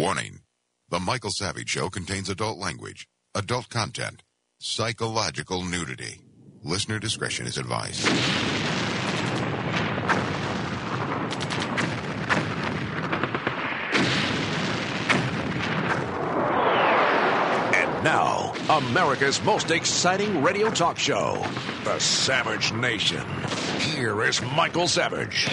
Warning. The Michael Savage Show contains adult language, adult content, psychological nudity. Listener discretion is advised. And now, America's most exciting radio talk show, The Savage Nation. Here is Michael Savage.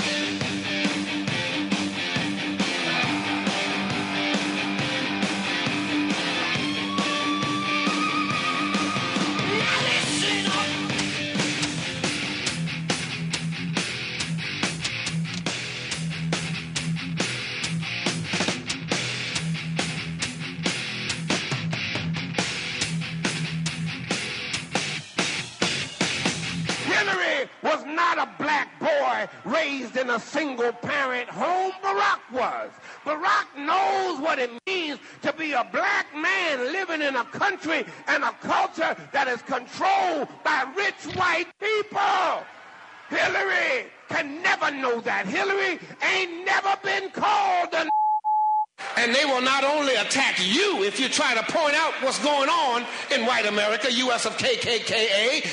Raised in a single-parent home, Barack was. Barack knows what it means to be a black man living in a country and a culture that is controlled by rich white people. Hillary can never know that. Hillary ain't never been called a and they will not only attack you if you try to point out what's going on in white America, U.S. of KKKA.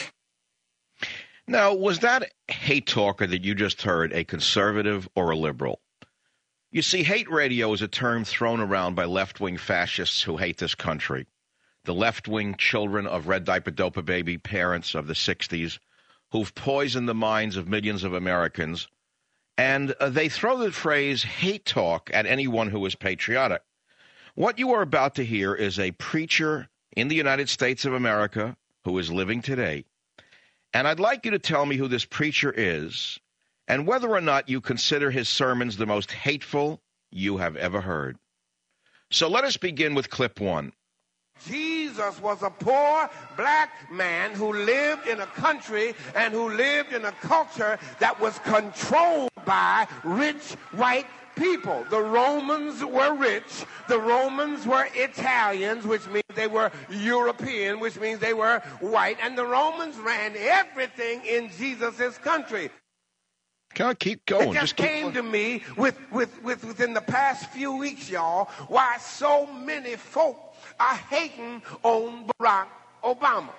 Now, was that hate talker that you just heard a conservative or a liberal? You see, hate radio is a term thrown around by left-wing fascists who hate this country. The left-wing children of red diaper dopa baby parents of the 60s who've poisoned the minds of millions of Americans. And they throw the phrase hate talk at anyone who is patriotic. What you are about to hear is a preacher in the United States of America who is living today. And I'd like you to tell me who this preacher is and whether or not you consider his sermons the most hateful you have ever heard. So let us begin with clip one. Jesus was a poor black man who lived in a country and who lived in a culture that was controlled by rich white people. The Romans were rich. The Romans were Italians, which means they were European, which means they were white. And the Romans ran everything in Jesus' country. Can I keep going? It just came to me within the past few weeks, y'all, why so many folk are hating on Barack Obama.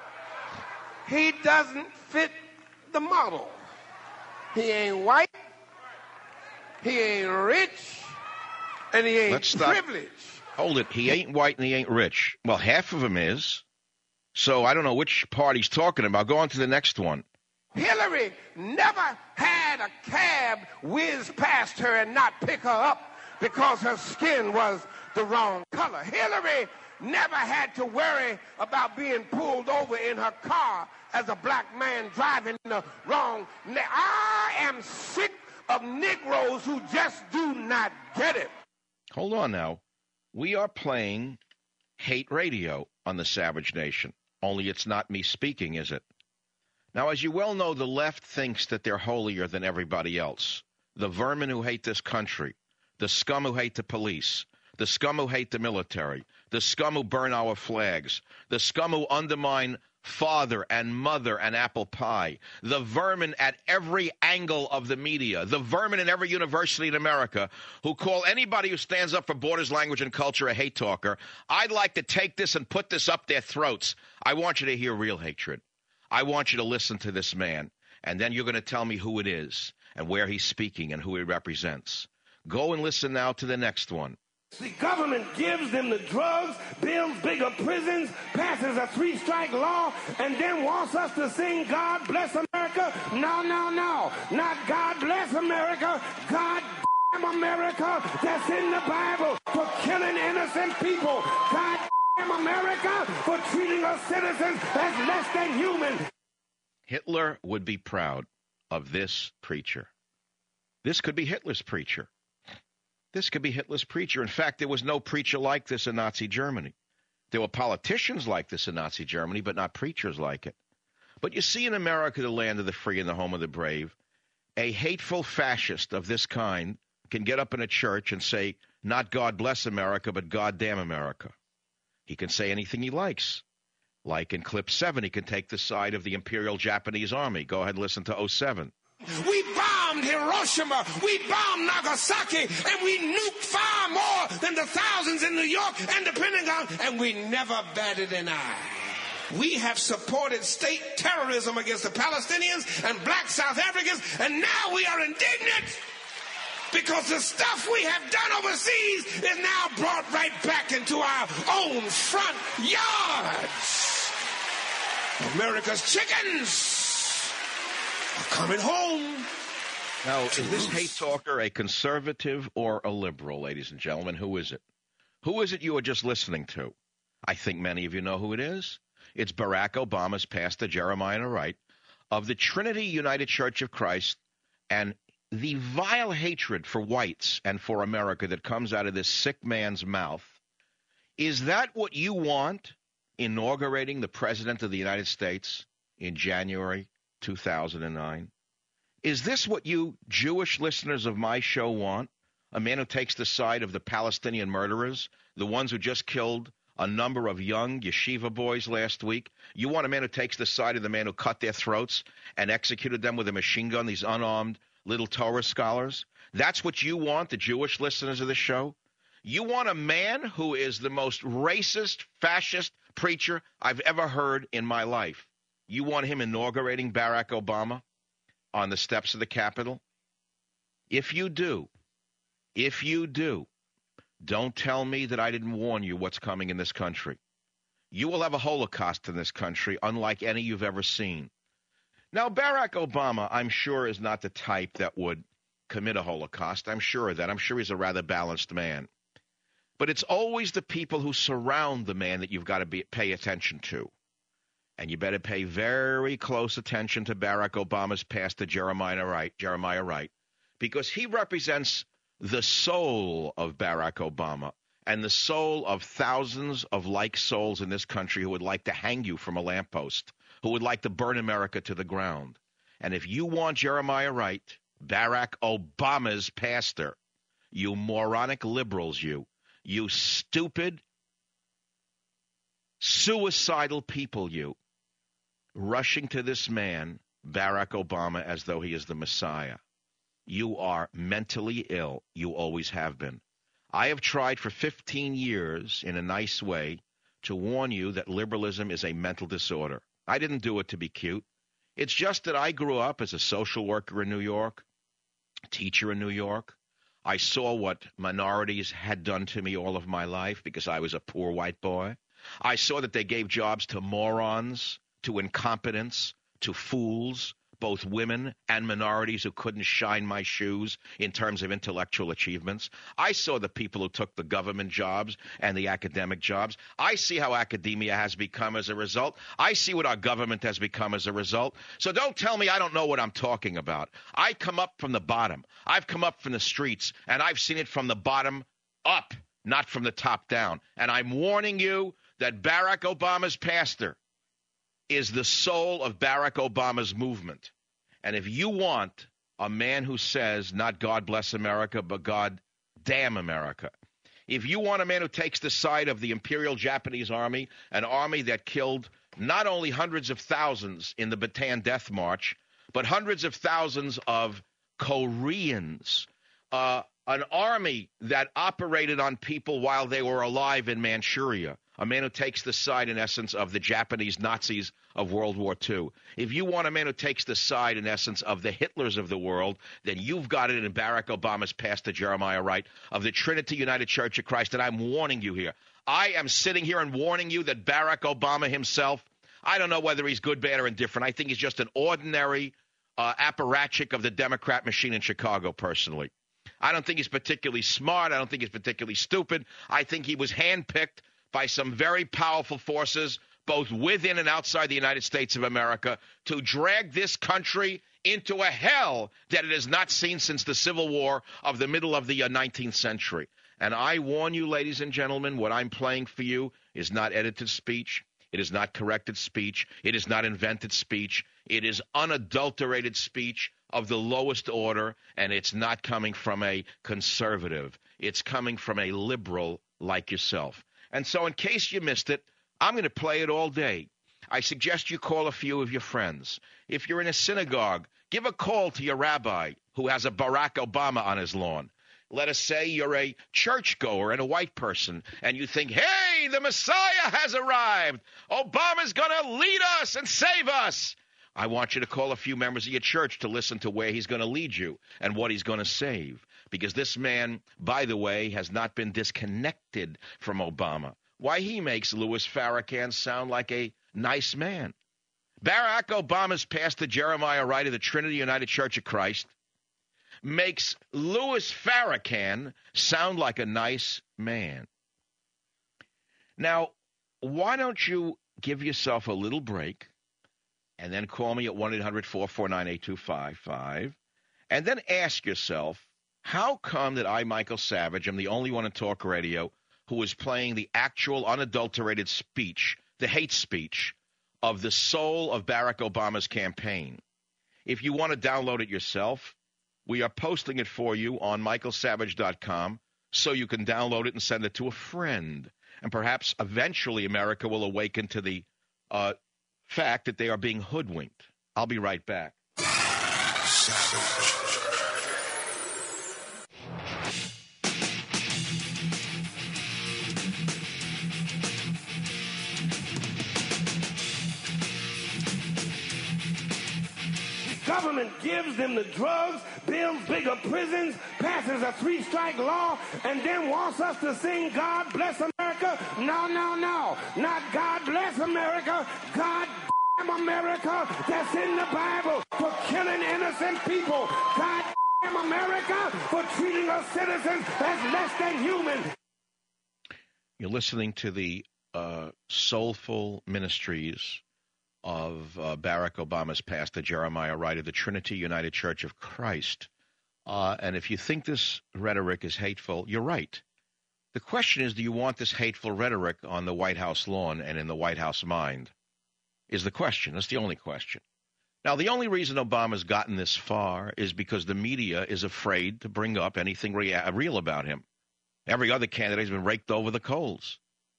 He doesn't fit the model. He ain't white. He ain't rich, and he ain't privileged. Hold it. He ain't white and he ain't rich. Well, half of him is. So I don't know which part he's talking about. Go on to the next one. Hillary never had a cab whiz past her and not pick her up because her skin was the wrong color. Hillary never had to worry about being pulled over in her car as a black man driving in the wrong. I am sick of Negroes who just do not get it. Hold on now. We are playing hate radio on the Savage Nation. Only it's not me speaking, is it? Now, as you well know, the left thinks that they're holier than everybody else. The vermin who hate this country, the scum who hate the police, the scum who hate the military, the scum who burn our flags, the scum who undermine father and mother and apple pie, the vermin at every angle of the media, the vermin in every university in America who call anybody who stands up for borders, language, and culture a hate talker. I'd like to take this and put this up their throats. I want you to hear real hatred. I want you to listen to this man, and then you're going to tell me who it is and where he's speaking and who he represents. Go and listen now to the next one. The government gives them the drugs, builds bigger prisons, passes a 3-strike law, and then wants us to sing God Bless America? No, no, no. Not God Bless America. God damn America that's in the Bible for killing innocent people. God damn America for treating us citizens as less than human. Hitler would be proud of this preacher. This could be Hitler's preacher. This could be Hitler's preacher. In fact, there was no preacher like this in Nazi Germany. There were politicians like this in Nazi Germany, but not preachers like it. But you see in America, the land of the free and the home of the brave, a hateful fascist of this kind can get up in a church and say, not God bless America, but God damn America. He can say anything he likes. Like in clip 7, he can take the side of the Imperial Japanese Army. Go ahead and listen to 07. We bombed Hiroshima, we bombed Nagasaki, and we nuked far more than the thousands in New York and the Pentagon, and we never batted an eye. We have supported state terrorism against the Palestinians and black South Africans, and now we are indignant because the stuff we have done overseas is now brought right back into our own front yards. America's chickens are coming home. Now, is this hate talker a conservative or a liberal, ladies and gentlemen? Who is it? Who is it you are just listening to? I think many of you know who it is. It's Barack Obama's pastor, Jeremiah Wright, of the Trinity United Church of Christ, and the vile hatred for whites and for America that comes out of this sick man's mouth. Is that what you want inaugurating the President of the United States in January 2009? Is this what you Jewish listeners of my show want? A man who takes the side of the Palestinian murderers, the ones who just killed a number of young yeshiva boys last week? You want a man who takes the side of the man who cut their throats and executed them with a machine gun, these unarmed little Torah scholars? That's what you want, the Jewish listeners of the show? You want a man who is the most racist, fascist preacher I've ever heard in my life. You want him inaugurating Barack Obama on the steps of the Capitol? If you do, don't tell me that I didn't warn you what's coming in this country. You will have a Holocaust in this country unlike any you've ever seen. Now, Barack Obama, I'm sure, is not the type that would commit a Holocaust. I'm sure of that. I'm sure he's a rather balanced man. But it's always the people who surround the man that you've got to pay attention to. And you better pay very close attention to Barack Obama's pastor, Jeremiah Wright, because he represents the soul of Barack Obama and the soul of thousands of like souls in this country who would like to hang you from a lamppost, who would like to burn America to the ground. And if you want Jeremiah Wright, Barack Obama's pastor, you moronic liberals, you stupid, suicidal people, you, rushing to this man, Barack Obama, as though he is the Messiah. You are mentally ill. You always have been. I have tried for 15 years in a nice way to warn you that liberalism is a mental disorder. I didn't do it to be cute. It's just that I grew up as a social worker in New York, teacher in New York. I saw what minorities had done to me all of my life because I was a poor white boy. I saw that they gave jobs to morons, to incompetents, to fools, both women and minorities who couldn't shine my shoes in terms of intellectual achievements. I saw the people who took the government jobs and the academic jobs. I see how academia has become as a result. I see what our government has become as a result. So don't tell me I don't know what I'm talking about. I come up from the bottom. I've come up from the streets, and I've seen it from the bottom up, not from the top down. And I'm warning you that Barack Obama's pastor is the soul of Barack Obama's movement. And if you want a man who says, not God bless America, but God damn America, if you want a man who takes the side of the Imperial Japanese Army, an army that killed not only hundreds of thousands in the Bataan Death March, but hundreds of thousands of Koreans, an army that operated on people while they were alive in Manchuria, a man who takes the side, in essence, of the Japanese Nazis of World War II. If you want a man who takes the side, in essence, of the Hitlers of the world, then you've got it in Barack Obama's pastor, Jeremiah Wright, of the Trinity United Church of Christ. And I'm warning you here. I am sitting here and warning you that Barack Obama himself, I don't know whether he's good, bad, or indifferent. I think he's just an ordinary apparatchik of the Democrat machine in Chicago, personally. I don't think he's particularly smart. I don't think he's particularly stupid. I think he was handpicked by some very powerful forces, both within and outside the United States of America, to drag this country into a hell that it has not seen since the Civil War of the middle of the 19th century. And I warn you, ladies and gentlemen, what I'm playing for you is not edited speech. It is not corrected speech. It is not invented speech. It is unadulterated speech of the lowest order, and it's not coming from a conservative. It's coming from a liberal like yourself. And so in case you missed it, I'm going to play it all day. I suggest you call a few of your friends. If you're in a synagogue, give a call to your rabbi who has a Barack Obama on his lawn. Let us say you're a churchgoer and a white person, and you think, hey, the Messiah has arrived. Obama's going to lead us and save us. I want you to call a few members of your church to listen to where he's going to lead you and what he's going to save. Because this man, by the way, has not been disconnected from Obama. Why, he makes Louis Farrakhan sound like a nice man. Barack Obama's pastor, Jeremiah Wright of the Trinity United Church of Christ, makes Louis Farrakhan sound like a nice man. Now, why don't you give yourself a little break and then call me at 1-800-449-8255 and then ask yourself, how come that I, Michael Savage, am the only one in talk radio who is playing the actual unadulterated speech, the hate speech, of the soul of Barack Obama's campaign? If you want to download it yourself, we are posting it for you on michaelsavage.com so you can download it and send it to a friend. And perhaps eventually America will awaken to the fact that they are being hoodwinked. I'll be right back. Savage. Government gives them the drugs, builds bigger prisons, passes a 3-strike law, and then wants us to sing God Bless America? No, no, no. Not God Bless America. God damn America that's in the Bible for killing innocent people. God damn America for treating us citizens as less than human. You're listening to the soulful ministries of Barack Obama's pastor, Jeremiah Wright of the Trinity United Church of Christ. And if you think this rhetoric is hateful, you're right. The question is, do you want this hateful rhetoric on the White House lawn and in the White House mind? Is the question. That's the only question. Now, the only reason Obama's gotten this far is because the media is afraid to bring up anything real about him. Every other candidate has been raked over the coals.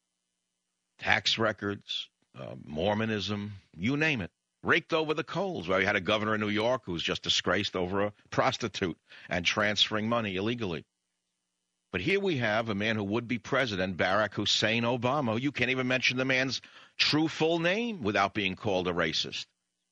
Tax records, Mormonism, you name it, raked over the coals. Well, we had a governor in New York who was just disgraced over a prostitute and transferring money illegally. But here we have a man who would be president, Barack Hussein Obama. You can't even mention the man's true full name without being called a racist.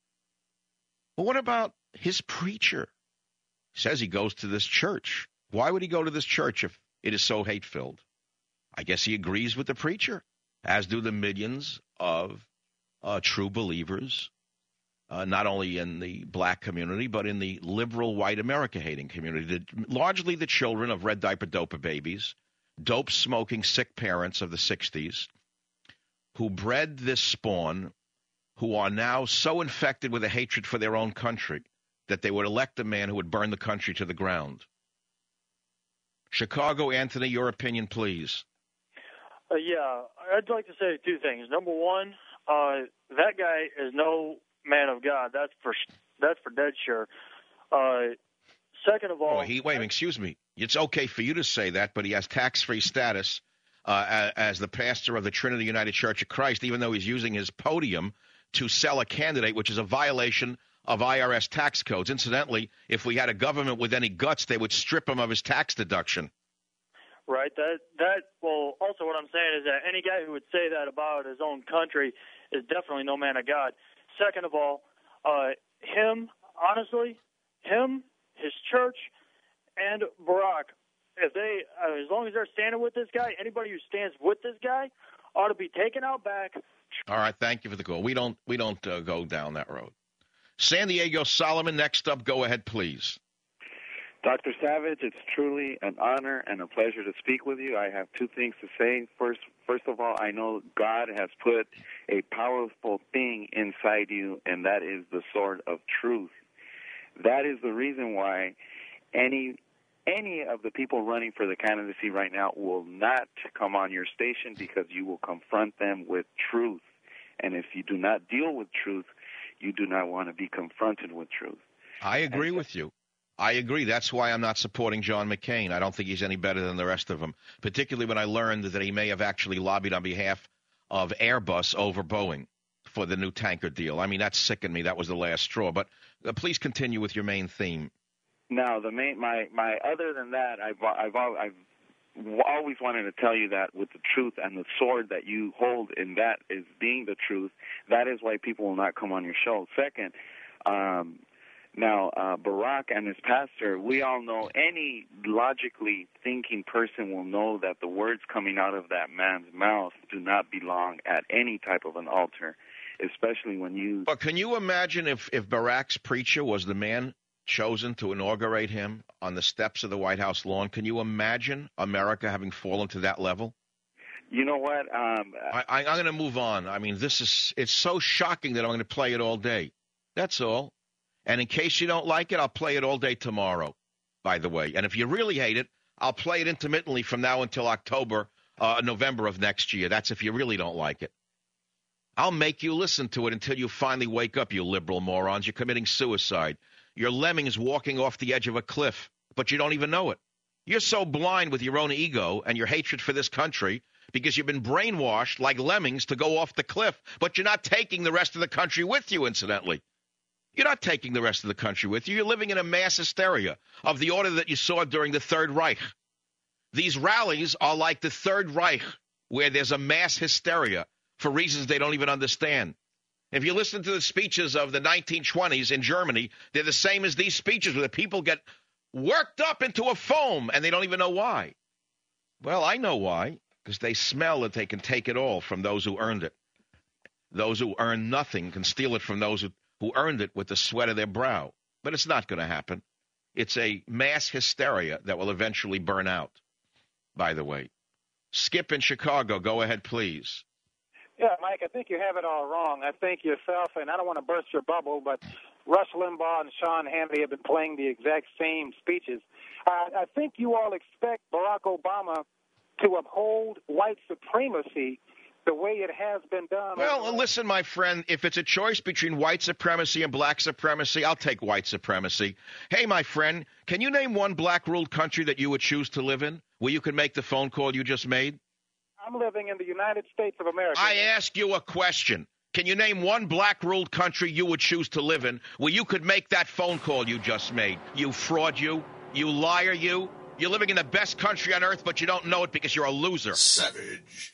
But what about his preacher? He says he goes to this church. Why would he go to this church if it is so hate-filled? I guess he agrees with the preacher, as do the millions of true believers, not only in the black community, but in the liberal white America-hating community, largely the children of red diaper doper babies, dope-smoking sick parents of the 60s, who bred this spawn, who are now so infected with a hatred for their own country that they would elect a man who would burn the country to the ground. Chicago, Anthony, your opinion, please. Yeah, I'd like to say two things. Number one, that guy is no man of God. That's for dead sure. Second of all, excuse me. It's okay for you to say that, but he has tax-free status as the pastor of the Trinity United Church of Christ, even though he's using his podium to sell a candidate, which is a violation of IRS tax codes. Incidentally, if we had a government with any guts, they would strip him of his tax deduction. Right. Well, also what I'm saying is that any guy who would say that about his own country is definitely no man of God. Second of all, his church, and Barack, if they, as long as they're standing with this guy, anybody who stands with this guy ought to be taken out back. All right. Thank you for the call. We don't go down that road. San Diego Solomon, next up. Go ahead, please. Dr. Savage, it's truly an honor and a pleasure to speak with you. I have two things to say. First of all, I know God has put a powerful thing inside you, and that is the sword of truth. That is the reason why any of the people running for the candidacy right now will not come on your station, because you will confront them with truth. And if you do not deal with truth, you do not want to be confronted with truth. I agree with you. I agree. That's why I'm not supporting John McCain. I don't think he's any better than the rest of them, particularly when I learned that he may have actually lobbied on behalf of Airbus over Boeing for the new tanker deal. I mean, that sickened me. That was the last straw. But please continue with your main theme. Now, my other than that, I've always wanted to tell you that with the truth and the sword that you hold in that is being the truth, that is why people will not come on your show. Second, now, Barack and his pastor, we all know, any logically thinking person will know that the words coming out of that man's mouth do not belong at any type of an altar, especially when you... But can you imagine if Barack's preacher was the man chosen to inaugurate him on the steps of the White House lawn? Can you imagine America having fallen to that level? You know what? I'm going to move on. I mean, it's so shocking that I'm going to play it all day. That's all. And in case you don't like it, I'll play it all day tomorrow, by the way. And if you really hate it, I'll play it intermittently from now until November of next year. That's if you really don't like it. I'll make you listen to it until you finally wake up, you liberal morons. You're committing suicide. You're lemmings walking off the edge of a cliff, but you don't even know it. You're so blind with your own ego and your hatred for this country because you've been brainwashed like lemmings to go off the cliff, but you're not taking the rest of the country with you, incidentally. You're not taking the rest of the country with you. You're living in a mass hysteria of the order that you saw during the Third Reich. These rallies are like the Third Reich, where there's a mass hysteria for reasons they don't even understand. If you listen to the speeches of the 1920s in Germany, they're the same as these speeches where the people get worked up into a foam and they don't even know why. Well, I know why, because they smell that they can take it all from those who earned it. Those who earn nothing can steal it from those who earned it with the sweat of their brow. But it's not going to happen. It's a mass hysteria that will eventually burn out, by the way. Skip in Chicago, go ahead, please. Yeah, Mike, I think you have it all wrong. I think yourself, and I don't want to burst your bubble, but Rush Limbaugh and Sean Hannity have been playing the exact same speeches. I think you all expect Barack Obama to uphold white supremacy the way it has been done. Well, listen, my friend, if it's a choice between white supremacy and black supremacy, I'll take white supremacy. Hey, my friend, can you name one black-ruled country that you would choose to live in where you could make the phone call you just made? I'm living in the United States of America. I ask you a question. Can you name one black-ruled country you would choose to live in where you could make that phone call you just made? You fraud, you liar, you. You're living in the best country on earth, but you don't know it because you're a loser. Savage.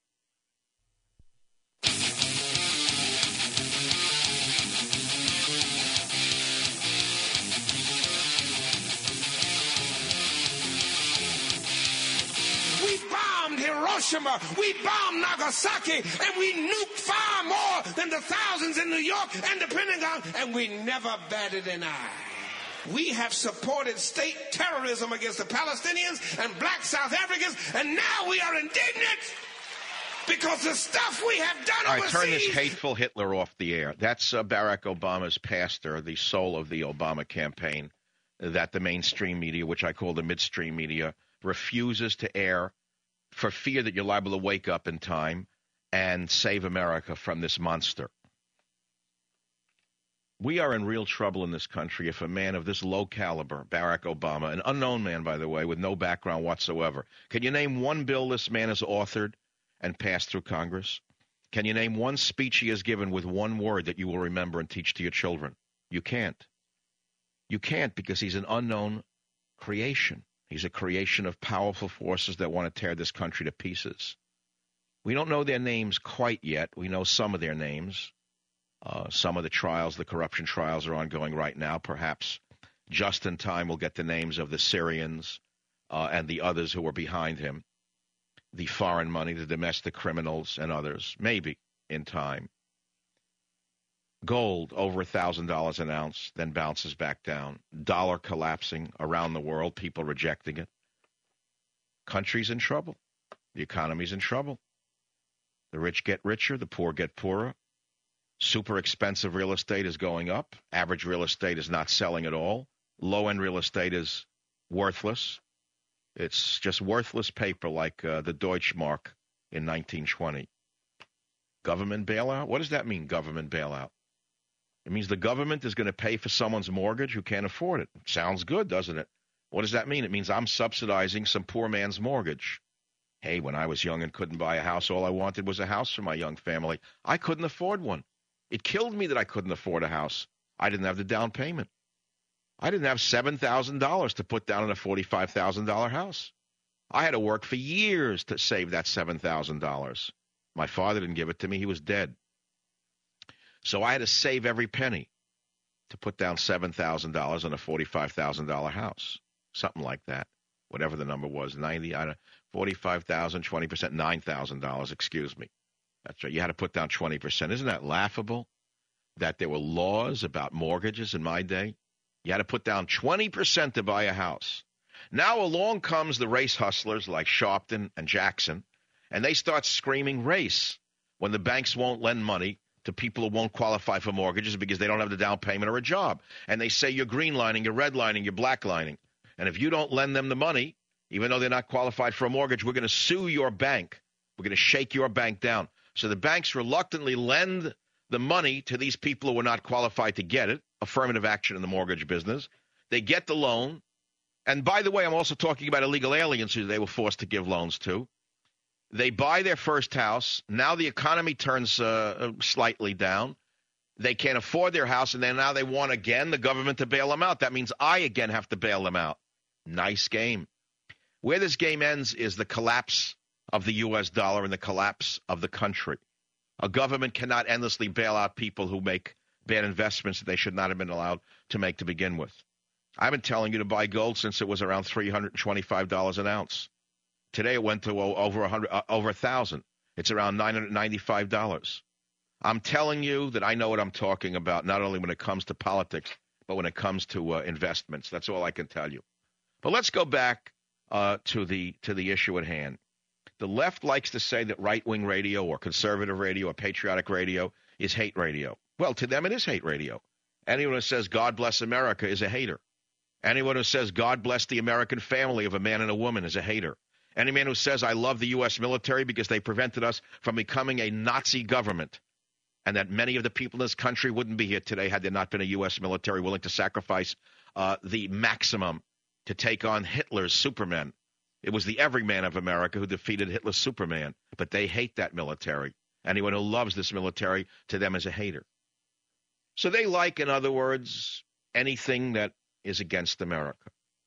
Hiroshima, we bombed Nagasaki, and we nuked far more than the thousands in New York and the Pentagon, and we never batted an eye. We have supported state terrorism against the Palestinians and black South Africans, and now we are indignant because the stuff we have done overseas. All right, turn this hateful Hitler off the air. That's Barack Obama's pastor, the soul of the Obama campaign, that the mainstream media, which I call the midstream media, refuses to air for fear that you're liable to wake up in time and save America from this monster. We are in real trouble in this country if a man of this low caliber, Barack Obama, an unknown man, by the way, with no background whatsoever, can you name one bill this man has authored and passed through Congress? Can you name one speech he has given with one word that you will remember and teach to your children? You can't. You can't, because he's an unknown creation. He's a creation of powerful forces that want to tear this country to pieces. We don't know their names quite yet. We know some of their names. Some of the trials, the corruption trials, are ongoing right now. Perhaps just in time we'll get the names of the Syrians and the others who were behind him, the foreign money, the domestic criminals, and others. Maybe in time. Gold over $1,000 an ounce, then bounces back down. Dollar collapsing around the world, people rejecting it. Country's in trouble. The economy's in trouble. The rich get richer, the poor get poorer. Super expensive real estate is going up. Average real estate is not selling at all. Low-end real estate is worthless. It's just worthless paper like the Deutschmark in 1920. Government bailout? What does that mean, government bailout? It means the government is going to pay for someone's mortgage who can't afford it. Sounds good, doesn't it? What does that mean? It means I'm subsidizing some poor man's mortgage. Hey, when I was young and couldn't buy a house, all I wanted was a house for my young family. I couldn't afford one. It killed me that I couldn't afford a house. I didn't have the down payment. I didn't have $7,000 to put down in a $45,000 house. I had to work for years to save that $7,000. My father didn't give it to me. He was dead. So I had to save every penny to put down $7,000 on a $45,000 house, something like that, whatever the number was, 90, I don't know, 45,000, 20%, $9,000, excuse me. That's right. You had to put down 20%. Isn't that laughable that there were laws about mortgages in my day? You had to put down 20% to buy a house. Now along comes the race hustlers like Sharpton and Jackson, and they start screaming race when the banks won't lend money to people who won't qualify for mortgages because they don't have the down payment or a job. And they say you're greenlining, you're redlining, you're blacklining. And if you don't lend them the money, even though they're not qualified for a mortgage, we're going to sue your bank. We're going to shake your bank down. So the banks reluctantly lend the money to these people who are not qualified to get it, affirmative action in the mortgage business. They get the loan. And by the way, I'm also talking about illegal aliens who they were forced to give loans to. They buy their first house. Now the economy turns slightly down. They can't afford their house, and then now they want again the government to bail them out. That means I again have to bail them out. Nice game. Where this game ends is the collapse of the U.S. dollar and the collapse of the country. A government cannot endlessly bail out people who make bad investments that they should not have been allowed to make to begin with. I've been telling you to buy gold since it was around $325 an ounce. Today it went to over $1,000. It's around $995. I'm telling you that I know what I'm talking about, not only when it comes to politics, but when it comes to investments. That's all I can tell you. But let's go back to the issue at hand. The left likes to say that right-wing radio or conservative radio or patriotic radio is hate radio. Well, to them it is hate radio. Anyone who says God bless America is a hater. Anyone who says God bless the American family of a man and a woman is a hater. Any man who says I love the U.S. military because they prevented us from becoming a Nazi government and that many of the people in this country wouldn't be here today had there not been a U.S. military willing to sacrifice the maximum to take on Hitler's Superman. It was the everyman of America who defeated Hitler's Superman, but they hate that military. Anyone who loves this military, to them, is a hater. So they like, in other words, anything that is against America.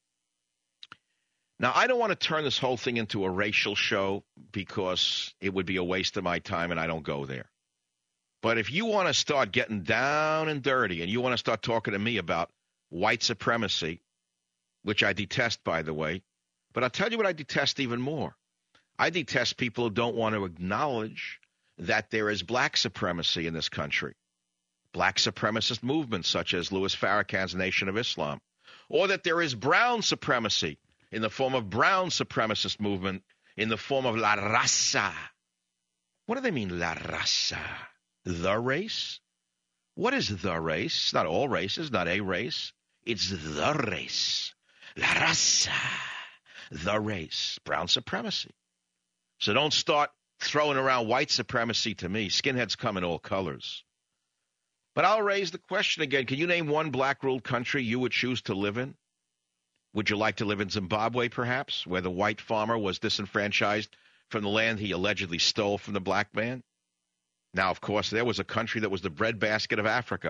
Now, I don't want to turn this whole thing into a racial show because it would be a waste of my time and I don't go there. But if you want to start getting down and dirty and you want to start talking to me about white supremacy, which I detest, by the way, but I'll tell you what I detest even more. I detest people who don't want to acknowledge that there is black supremacy in this country. Black supremacist movements such as Louis Farrakhan's Nation of Islam, or that there is brown supremacy in the form of brown supremacist movement, in the form of La Raza. What do they mean, La Raza? The race? What is the race? It's not all races, not a race. It's the race. La Raza. The race. Brown supremacy. So don't start throwing around white supremacy to me. Skinheads come in all colors. But I'll raise the question again. Can you name one black-ruled country you would choose to live in? Would you like to live in Zimbabwe, perhaps, where the white farmer was disenfranchised from the land he allegedly stole from the black man? Now, of course, there was a country that was the breadbasket of Africa.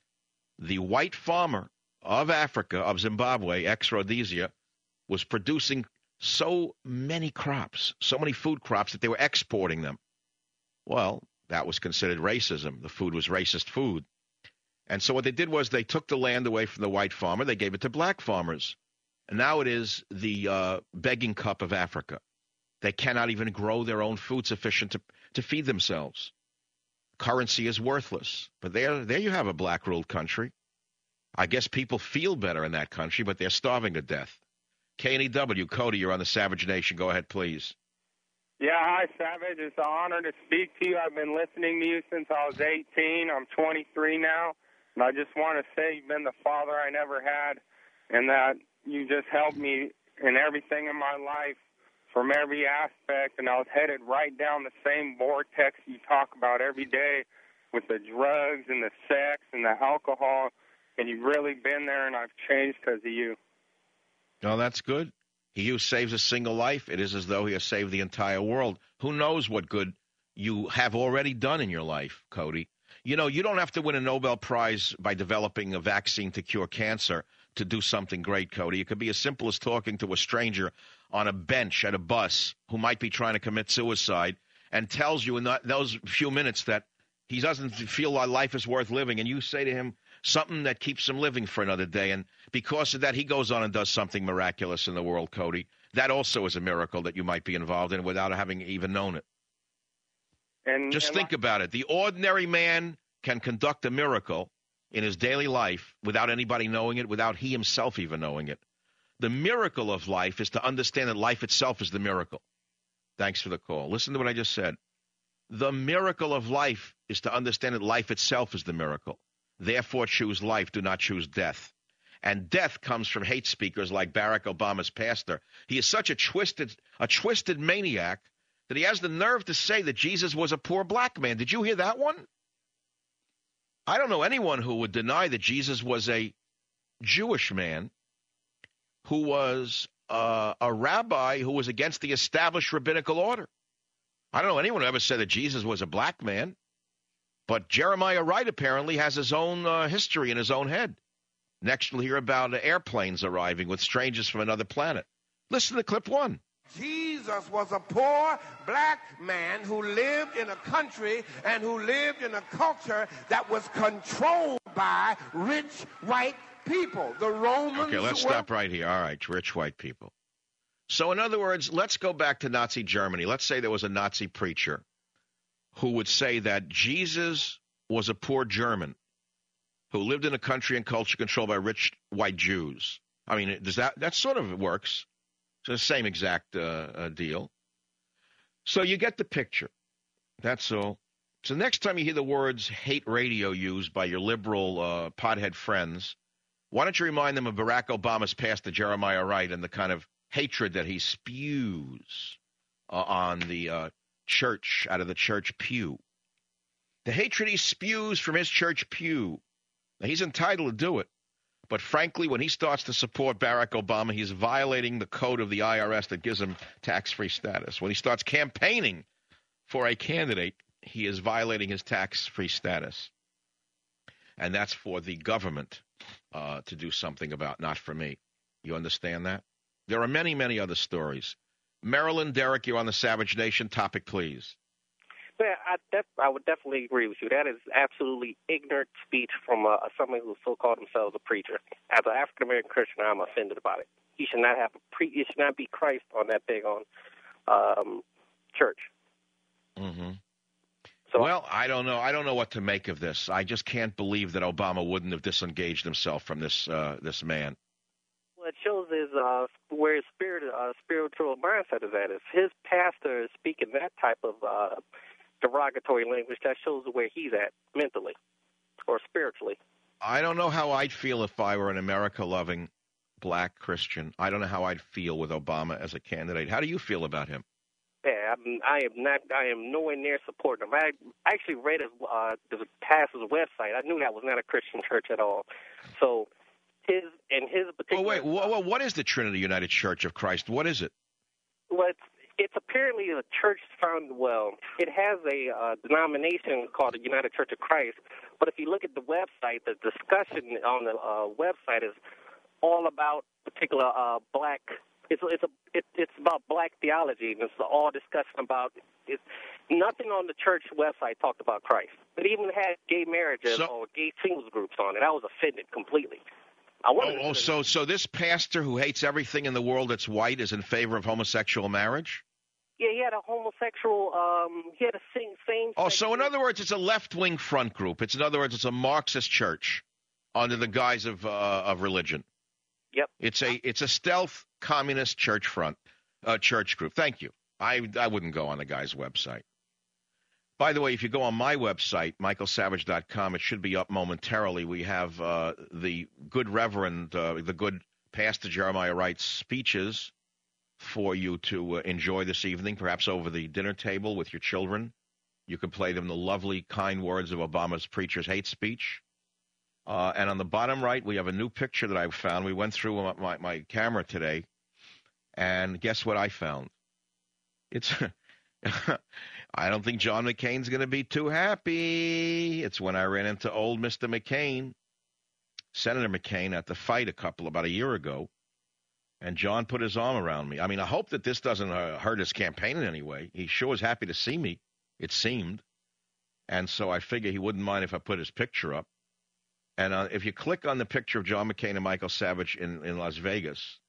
The white farmer of Africa, of Zimbabwe, ex-Rhodesia, was producing so many crops, so many food crops that they were exporting them. Well, that was considered racism. The food was racist food. And so what they did was they took the land away from the white farmer. They gave it to black farmers. And now it is the begging cup of Africa. They cannot even grow their own food sufficient to feed themselves. Currency is worthless. But there you have a black-ruled country. I guess people feel better in that country, but they're starving to death. KNEW, Cody, you're on the Savage Nation. Go ahead, please. Yeah, hi, Savage. It's an honor to speak to you. I've been listening to you since I was 18. I'm 23 now. And I just want to say you've been the father I never had, and that you just helped me in everything in my life from every aspect. And I was headed right down the same vortex you talk about every day with the drugs and the sex and the alcohol. And you've really been there, and I've changed because of you. Oh, that's good. He who saves a single life, it is as though he has saved the entire world. Who knows what good you have already done in your life, Cody. You know, you don't have to win a Nobel Prize by developing a vaccine to cure cancer to do something great, Cody. It could be as simple as talking to a stranger on a bench at a bus who might be trying to commit suicide and tells you in those few minutes that he doesn't feel like life is worth living, and you say to him something that keeps him living for another day, and because of that, he goes on and does something miraculous in the world, Cody. That also is a miracle that you might be involved in without having even known it. Just think about it. The ordinary man can conduct a miracle in his daily life without anybody knowing it, without he himself even knowing it. The miracle of life is to understand that life itself is the miracle. Thanks for the call. Listen to what I just said. The miracle of life is to understand that life itself is the miracle. Therefore, choose life. Do not choose death. And death comes from hate speakers like Barack Obama's pastor. He is such a twisted maniac that he has the nerve to say that Jesus was a poor black man. Did you hear that one? I don't know anyone who would deny that Jesus was a Jewish man who was a rabbi who was against the established rabbinical order. I don't know anyone who ever said that Jesus was a black man. But Jeremiah Wright apparently has his own history in his own head. Next, we'll hear about airplanes arriving with strangers from another planet. Listen to clip 1. Jesus was a poor black man who lived in a country and who lived in a culture that was controlled by rich white people. The Romans. Okay, let's stop right here. All right, rich white people. So, in other words, let's go back to Nazi Germany. Let's say there was a Nazi preacher who would say that Jesus was a poor German who lived in a country and culture controlled by rich white Jews. I mean, does that sort of works? It's the same exact deal. So you get the picture. That's all. So next time you hear the words hate radio used by your liberal pothead friends, why don't you remind them of Barack Obama's pastor, Jeremiah Wright, and the kind of hatred that he spews on the church, out of the church pew. The hatred he spews from his church pew. Now, he's entitled to do it. But frankly, when he starts to support Barack Obama, he's violating the code of the IRS that gives him tax-free status. When he starts campaigning for a candidate, he is violating his tax-free status. And that's for the government to do something about, not for me. You understand that? There are many, many other stories. Marilyn, Derek, you're on the Savage Nation. Topic, please. Yeah, I would definitely agree with you. That is absolutely ignorant speech from somebody who so-called themselves a preacher. As an African-American Christian, I'm offended about it. You should not have you should not be Christ on that big on church. Mm-hmm. So, well, I don't know. I don't know what to make of this. I just can't believe that Obama wouldn't have disengaged himself from this man. Well, it shows his where his spiritual mindset is at. If his pastor is speaking that type of derogatory language, that shows where he's at mentally or spiritually. I don't know how I'd feel if I were an America-loving black Christian. I don't know how I'd feel with Obama as a candidate. How do you feel about him? Yeah, I am nowhere near supporting him. I actually read his pastor's website. I knew that was not a Christian church at all. So his particular. Oh wait, what is the Trinity United Church of Christ? What is it? Well, it's apparently a church found. Well, it has a denomination called the United Church of Christ. But if you look at the website, the discussion on the website is all about particular black. It's about black theology, and it's all discussion about it. Nothing on the church website talked about Christ. It even had gay marriages or gay singles groups on it. I was offended completely. So this pastor who hates everything in the world that's white is in favor of homosexual marriage? Yeah, he had a homosexual. He had a same. Oh, so in other words, it's a left-wing front group. In other words, it's a Marxist church under the guise of religion. Yep. It's a stealth communist church group. Thank you. I wouldn't go on the guy's website. By the way, if you go on my website, michaelsavage.com, it should be up momentarily. We have the good Reverend, the good Pastor Jeremiah Wright's speeches for you to enjoy this evening, perhaps over the dinner table with your children. You can play them the lovely, kind words of Obama's preacher's hate speech. And on the bottom right, we have a new picture that I found. We went through my camera today, and guess what I found? It's I don't think John McCain's going to be too happy. It's when I ran into old Mr. McCain Senator McCain at the fight about a year ago, and John put his arm around me. I mean, I hope that this doesn't hurt his campaign in any way. He sure was happy to see me, it seemed. And so I figure he wouldn't mind if I put his picture up. And if you click on the picture of John McCain and Michael Savage in Las Vegas,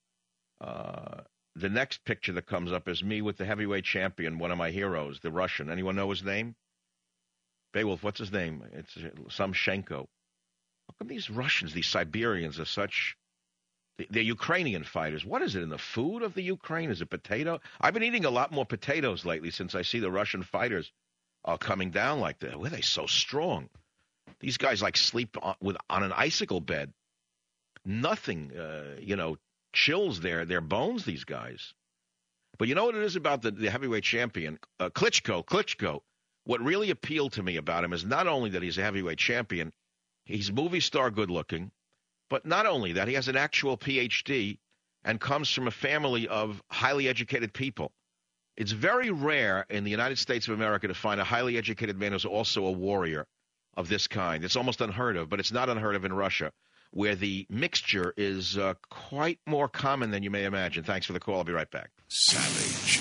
the next picture that comes up is me with the heavyweight champion, one of my heroes, the Russian. Anyone know his name? Beowulf, what's his name? It's Samshenko. How come these Russians, these Siberians are such... They're Ukrainian fighters. What is it in the food of the Ukraine? Is it potato? I've been eating a lot more potatoes lately since I see the Russian fighters coming down like that. Why are they so strong? These guys like sleep on an icicle bed. Nothing, chills their bones, these guys. But you know what it is about the heavyweight champion, Klitschko. What really appealed to me about him is not only that he's a heavyweight champion, he's movie star good looking, but not only that, he has an actual PhD and comes from a family of highly educated people. It's very rare in the United States of America to find a highly educated man who's also a warrior of this kind. It's almost unheard of, but it's not unheard of in Russia, where the mixture is quite more common than you may imagine. Thanks for the call. I'll be right back. Savage.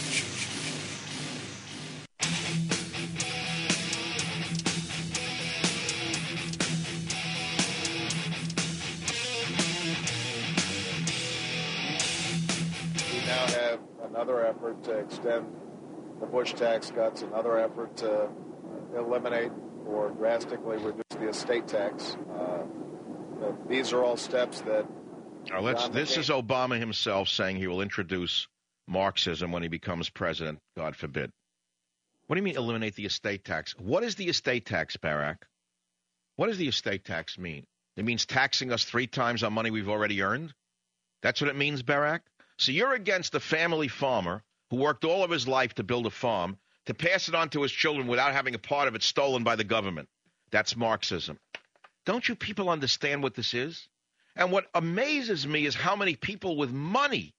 Another effort to extend the Bush tax cuts, another effort to eliminate or drastically reduce the estate tax. These are all steps that... This is Obama himself saying he will introduce Marxism when he becomes president, God forbid. What do you mean eliminate the estate tax? What is the estate tax, Barack? What does the estate tax mean? It means taxing us 3 times on money we've already earned? That's what it means, Barack? So you're against a family farmer who worked all of his life to build a farm, to pass it on to his children without having a part of it stolen by the government. That's Marxism. Don't you people understand what this is? And what amazes me is how many people with money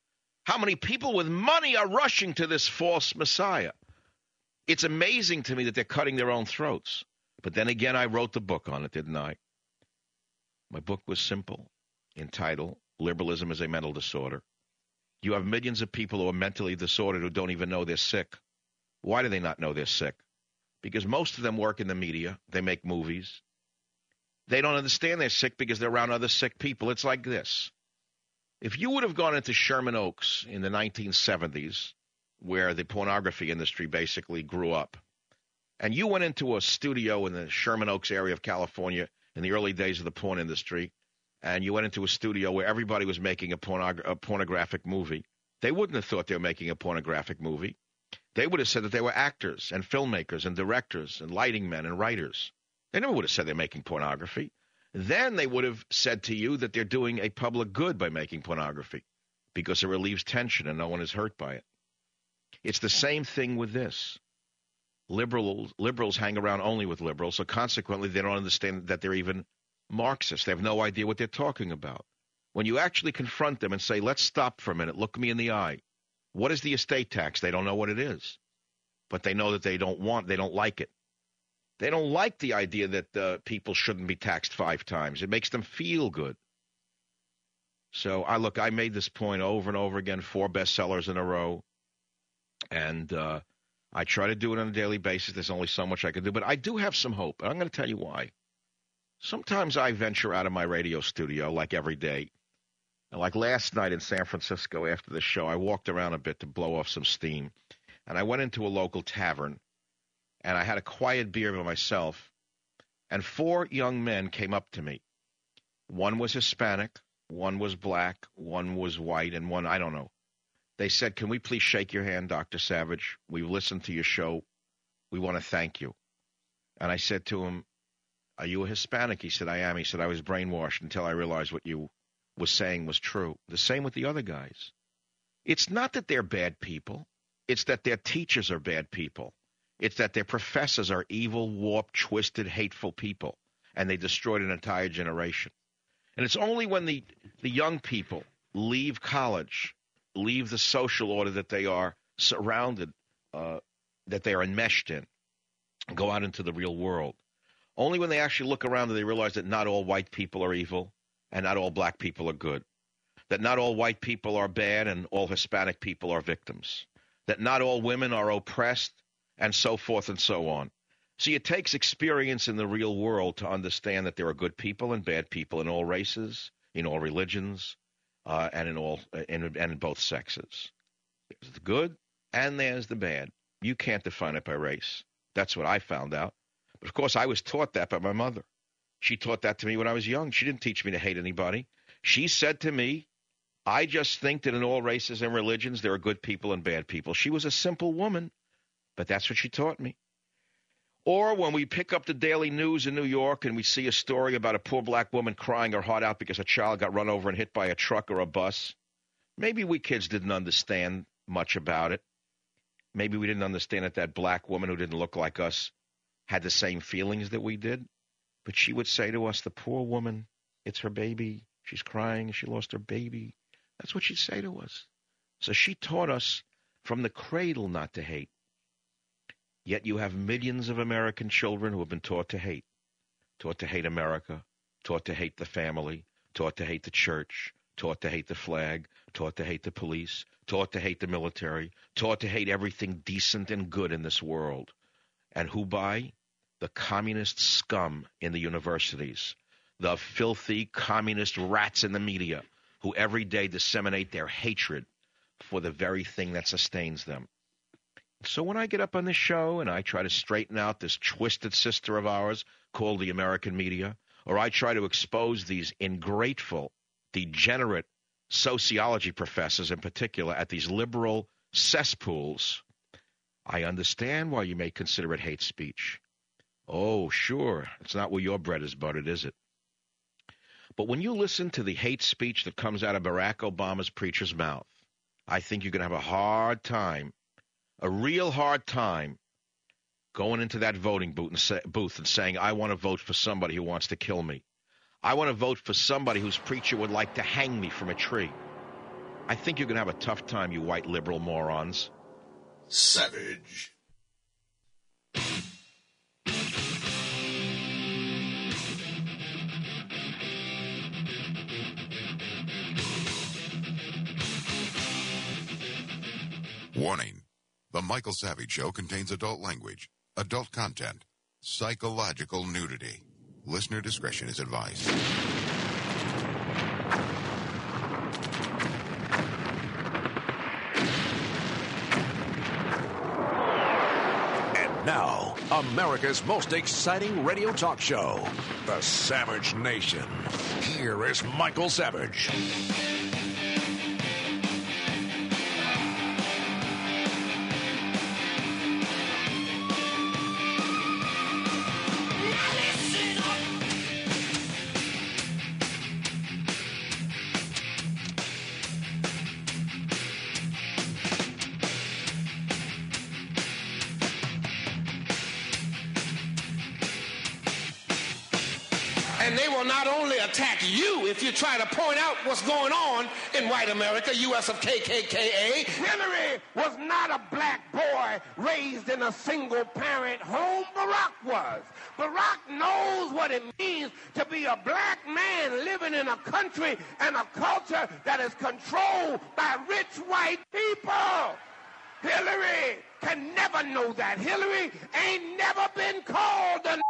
are rushing to this false messiah. It's amazing to me that they're cutting their own throats. But then again, I wrote the book on it, didn't I? My book was simple, entitled Liberalism is a Mental Disorder. You have millions of people who are mentally disordered who don't even know they're sick. Why do they not know they're sick? Because most of them work in the media. They make movies. They don't understand they're sick because they're around other sick people. It's like this. If you would have gone into Sherman Oaks in the 1970s, where the pornography industry basically grew up, and you went into a studio in the Sherman Oaks area of California in the early days of the porn industry, and you went into a studio where everybody was making a pornographic movie, they wouldn't have thought they were making a pornographic movie. They would have said that they were actors and filmmakers and directors and lighting men and writers. They never would have said they're making pornography. Then they would have said to you that they're doing a public good by making pornography because it relieves tension and no one is hurt by it. It's the same thing with this. Liberals hang around only with liberals, so consequently they don't understand that they're even Marxists. They have no idea what they're talking about. When you actually confront them and say, let's stop for a minute, look me in the eye. What is the estate tax? They don't know what it is. But they know that they don't like it. They don't like the idea that people shouldn't be taxed 5 times. It makes them feel good. So I made this point over and over again, 4 bestsellers in a row. And I try to do it on a daily basis. There's only so much I can do. But I do have some hope. And I'm going to tell you why. Sometimes I venture out of my radio studio, like every day. And like last night in San Francisco after the show, I walked around a bit to blow off some steam. And I went into a local tavern, and I had a quiet beer by myself. And 4 young men came up to me. One was Hispanic, one was black, one was white, and one, I don't know. They said, can we please shake your hand, Dr. Savage? We've listened to your show. We want to thank you. And I said to him, are you a Hispanic? He said, I am. He said, I was brainwashed until I realized what you was saying was true. The same with the other guys. It's not that they're bad people. It's that their teachers are bad people. It's that their professors are evil, warped, twisted, hateful people, and they destroyed an entire generation. And it's only when the young people leave college, leave the social order that they are surrounded, that they are enmeshed in, go out into the real world. Only when they actually look around do they realize that not all white people are evil and not all black people are good, that not all white people are bad and all Hispanic people are victims, that not all women are oppressed, and so forth and so on. See, it takes experience in the real world to understand that there are good people and bad people in all races, in all religions, and in both sexes. There's the good and there's the bad. You can't define it by race. That's what I found out. But, of course, I was taught that by my mother. She taught that to me when I was young. She didn't teach me to hate anybody. She said to me, I just think that in all races and religions there are good people and bad people. She was a simple woman, but that's what she taught me. Or when we pick up the daily news in New York and we see a story about a poor black woman crying her heart out because a child got run over and hit by a truck or a bus, maybe we kids didn't understand much about it. Maybe we didn't understand that black woman who didn't look like us had the same feelings that we did. But she would say to us, the poor woman, it's her baby. She's crying. She lost her baby. That's what she'd say to us. So she taught us from the cradle not to hate. Yet you have millions of American children who have been taught to hate America, taught to hate the family, taught to hate the church, taught to hate the flag, taught to hate the police, taught to hate the military, taught to hate everything decent and good in this world. And who by? The communist scum in the universities, the filthy communist rats in the media who every day disseminate their hatred for the very thing that sustains them. So when I get up on this show and I try to straighten out this twisted sister of ours called the American media, or I try to expose these ingrateful, degenerate sociology professors in particular at these liberal cesspools, I understand why you may consider it hate speech. Oh, sure, it's not where your bread is buttered, is it? But when you listen to the hate speech that comes out of Barack Obama's preacher's mouth, I think you're going to have a hard time, a real hard time, going into that voting booth and saying, I want to vote for somebody who wants to kill me. I want to vote for somebody whose preacher would like to hang me from a tree. I think you're going to have a tough time, you white liberal morons. Savage. Warning. The Michael Savage Show contains adult language, adult content, psychological nudity. Listener discretion is advised. And now, America's most exciting radio talk show, The Savage Nation. Here is Michael Savage. And they will not only attack you if you try to point out what's going on in white America, U.S. of KKKA. Hillary was not a black boy raised in a single-parent home. Barack was. Barack knows what it means to be a black man living in a country and a culture that is controlled by rich white people. Hillary can never know that. Hillary ain't never been called a...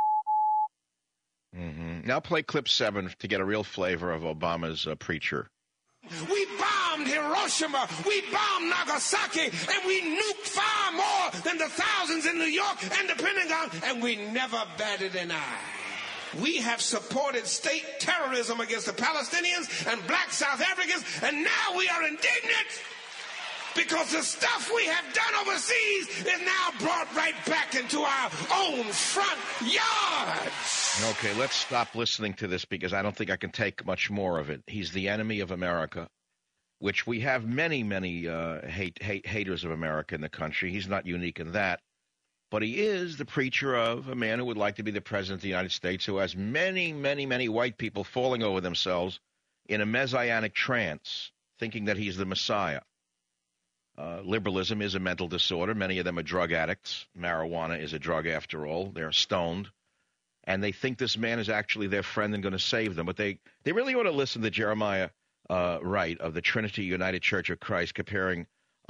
Now play clip 7 to get a real flavor of Obama's preacher. We bombed Hiroshima, we bombed Nagasaki, and we nuked far more than the thousands in New York and the Pentagon, and we never batted an eye. We have supported state terrorism against the Palestinians and black South Africans, and now we are indignant because the stuff we have done overseas is now brought right back into our own front yards. Okay, let's stop listening to this because I don't think I can take much more of it. He's the enemy of America, which we have many haters of America in the country. He's not unique in that. But he is the preacher of a man who would like to be the president of the United States, who has many white people falling over themselves in a messianic trance, thinking that he's the Messiah. Liberalism is a mental disorder. Many of them are drug addicts. Marijuana is a drug after all. They're stoned. and they think this man is actually their friend and going to save them. But they really ought to listen to Jeremiah Wright of the Trinity United Church of Christ comparing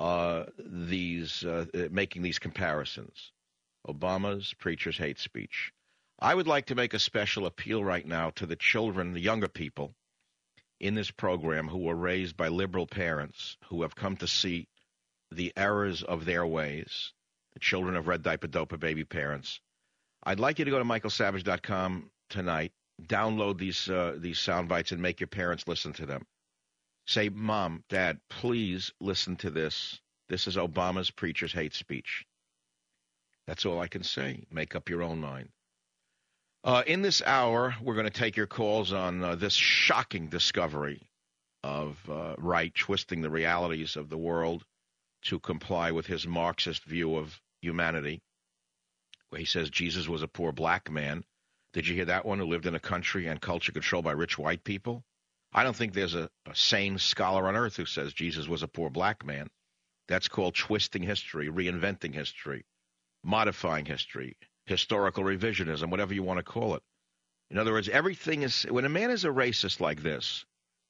making these comparisons. Obama's preachers hate speech. I would like to make a special appeal right now to the children, the younger people in this program who were raised by liberal parents who have come to see the errors of their ways, the children of red diaper doper baby parents. I'd like you to go to michaelsavage.com tonight, download these sound bites, and make your parents listen to them. Say, Mom, Dad, please listen to this. This is Obama's preachers hate speech. That's all I can say. Make up your own mind. In this hour, we're going to take your calls on this shocking discovery of Wright twisting the realities of the world to comply with his Marxist view of humanity, where he says Jesus was a poor black man. Did you hear that one? Who lived in a country and culture controlled by rich white people? I don't think there's a sane scholar on earth who says Jesus was a poor black man. That's called twisting history, reinventing history, modifying history, historical revisionism, whatever you want to call it. In other words, everything is, when a man is a racist like this,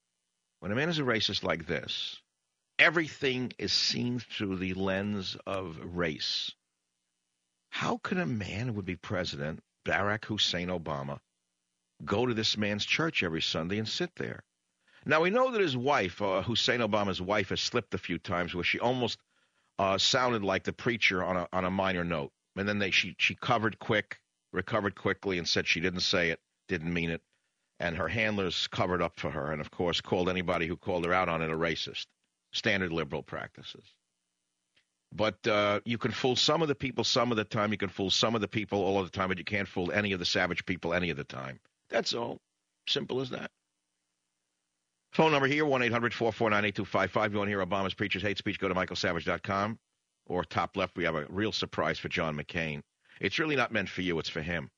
everything is seen through the lens of race. How can a man who would be president, Barack Hussein Obama, go to this man's church every Sunday and sit there? Now, we know that his wife, Hussein Obama's wife, has slipped a few times where she almost sounded like the preacher on a minor note. And then she recovered quickly and said she didn't say it, didn't mean it. And her handlers covered up for her and, of course, called anybody who called her out on it a racist. Standard liberal practices. But you can fool some of the people some of the time. You can fool some of the people all of the time, but you can't fool any of the savage people any of the time. That's all. Simple as that. Phone number here, 1-800-449-8255. You want to hear Obama's preachers hate speech, go to michaelsavage.com. Or top left, we have a real surprise for John McCain. It's really not meant for you. It's for him.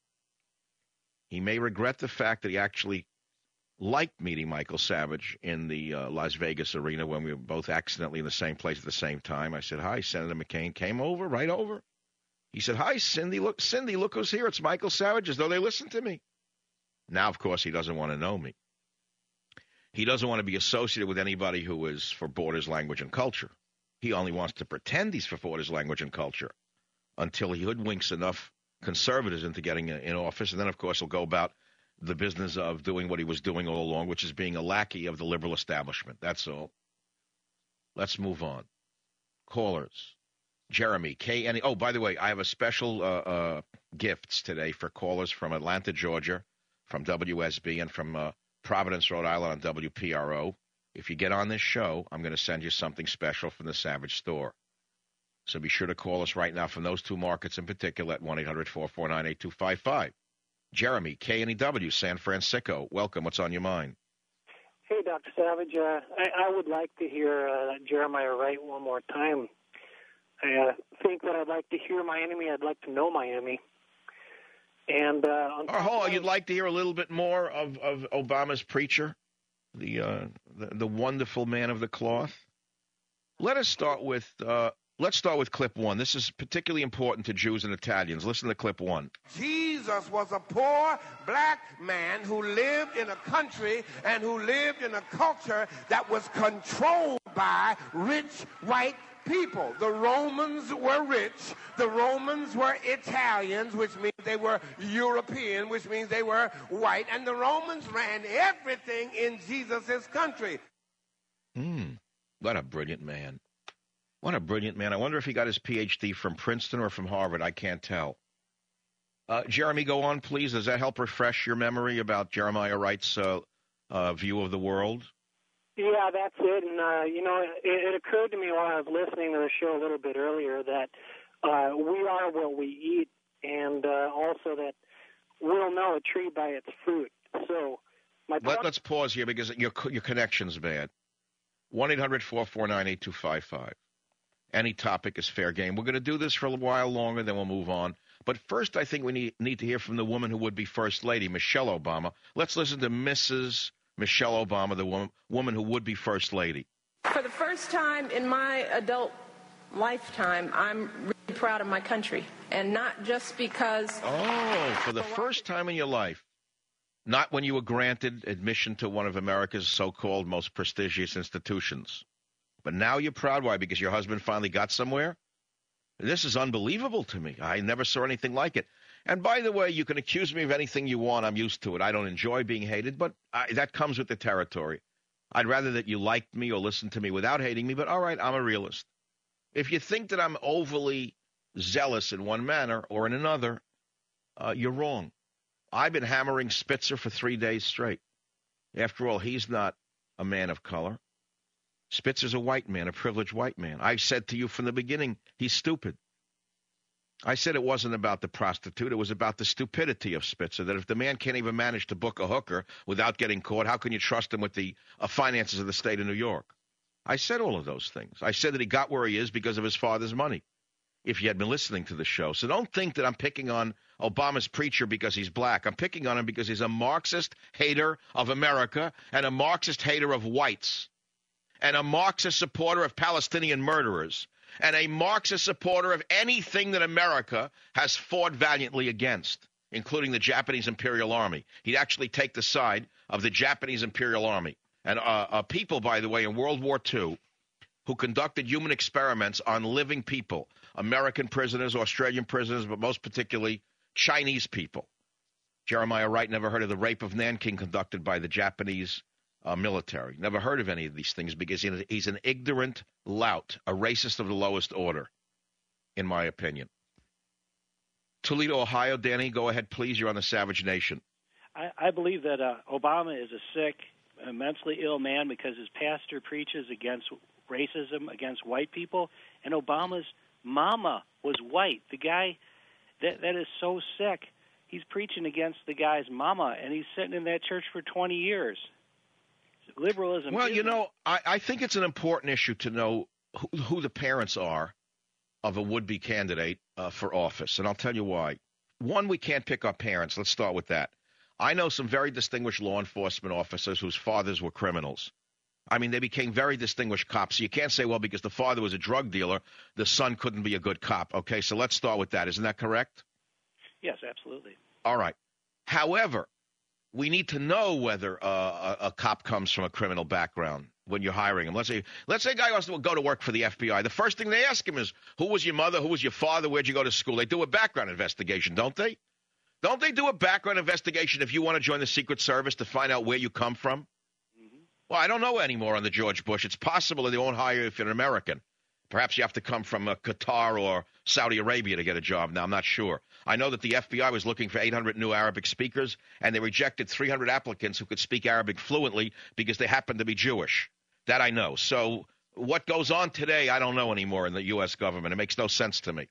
He may regret the fact that he actually liked meeting Michael Savage in the Las Vegas arena when we were both accidentally in the same place at the same time. I said, hi, Senator McCain. Came over, right over. He said, hi, Cindy. Look who's here. It's Michael Savage, as though they listened to me. Now, of course, he doesn't want to know me. He doesn't want to be associated with anybody who is for Borders, language, and culture. He only wants to pretend he's for Borders, language, and culture until he hoodwinks enough conservatives into getting in office. And then, of course, he'll go about the business of doing what he was doing all along, which is being a lackey of the liberal establishment. That's all. Let's move on. Callers. Jeremy, KNE. Oh, by the way, I have a special gifts today for callers from Atlanta, Georgia, from WSB, and from Providence, Rhode Island on WPRO. If you get on this show, I'm going to send you something special from the Savage store. So be sure to call us right now from those two markets in particular at 1-800-449-8255. Jeremy, KNEW, San Francisco. Welcome. What's on your mind? Hey, Dr. Savage. I would like to hear Jeremiah Wright one more time. I think that I'd like to hear my enemy. I'd like to know my enemy. And you'd like to hear a little bit more of Obama's preacher, the wonderful man of the cloth? Let's start with clip one. This is particularly important to Jews and Italians. Listen to clip one. Jesus was a poor black man who lived in a country and who lived in a culture that was controlled by rich white people. The Romans were rich. The Romans were Italians, which means they were European, which means they were white. And the Romans ran everything in Jesus' country. What a brilliant man. What a brilliant man. I wonder if he got his Ph.D. from Princeton or from Harvard. I can't tell. Jeremy, go on, please. Does that help refresh your memory about Jeremiah Wright's view of the world? Yeah, that's it. And, it occurred to me while I was listening to the show a little bit earlier that we are what we eat, and also that we'll know a tree by its fruit. So let's pause here because your connection's bad. 1-800-449-8255. Any topic is fair game. We're going to do this for a while longer, then we'll move on. But first, I think we need to hear from the woman who would be First Lady, Michelle Obama. Let's listen to Mrs. Michelle Obama, the woman who would be First Lady. For the first time in my adult lifetime, I'm really proud of my country, and not just because... Oh, for the first time in your life. Not when you were granted admission to one of America's so-called most prestigious institutions. But now you're proud. Why? Because your husband finally got somewhere? This is unbelievable to me. I never saw anything like it. And by the way, you can accuse me of anything you want. I'm used to it. I don't enjoy being hated, but that comes with the territory. I'd rather that you liked me or listened to me without hating me, but all right, I'm a realist. If you think that I'm overly zealous in one manner or in another, you're wrong. I've been hammering Spitzer for 3 days straight. After all, he's not a man of color. Spitzer's a white man, a privileged white man. I said to you from the beginning, he's stupid. I said it wasn't about the prostitute. It was about the stupidity of Spitzer, that if the man can't even manage to book a hooker without getting caught, how can you trust him with the finances of the state of New York? I said all of those things. I said that he got where he is because of his father's money, if you had been listening to the show. So don't think that I'm picking on Obama's preacher because he's black. I'm picking on him because he's a Marxist hater of America and a Marxist hater of whites and a Marxist supporter of Palestinian murderers and a Marxist supporter of anything that America has fought valiantly against, including the Japanese Imperial Army. He'd actually take the side of the Japanese Imperial Army. And people, by the way, in World War II who conducted human experiments on living people, American prisoners, Australian prisoners, but most particularly Chinese people. Jeremiah Wright never heard of the rape of Nanking conducted by the Japanese military. Never heard of any of these things because he's an ignorant lout, a racist of the lowest order, in my opinion. Toledo, Ohio. Danny, go ahead, please. You're on the Savage Nation. I believe that Obama is a sick, mentally ill man because his pastor preaches against racism, against white people, and Obama's mama was white. The guy, that is so sick. He's preaching against the guy's mama, and he's sitting in that church for 20 years. Liberalism. Well, you know, I think it's an important issue to know who the parents are of a would-be candidate for office, and I'll tell you why. One, we can't pick our parents. Let's start with that. I know some very distinguished law enforcement officers whose fathers were criminals. I mean, they became very distinguished cops. So you can't say, well, because the father was a drug dealer, the son couldn't be a good cop. Okay, so let's start with that. Isn't that correct? Yes, absolutely. All right. However, we need to know whether a cop comes from a criminal background when you're hiring him. Let's say a guy wants to go to work for the FBI. The first thing they ask him is, who was your mother? Who was your father? Where'd you go to school? They do a background investigation, don't they? Don't they do a background investigation if you want to join the Secret Service to find out where you come from? Mm-hmm. Well, I don't know anymore on the George Bush. It's possible that they won't hire you if you're an American. Perhaps you have to come from Qatar or Saudi Arabia to get a job. Now, I'm not sure. I know that the FBI was looking for 800 new Arabic speakers, and they rejected 300 applicants who could speak Arabic fluently because they happened to be Jewish. That I know. So what goes on today, I don't know anymore in the U.S. government. It makes no sense to me.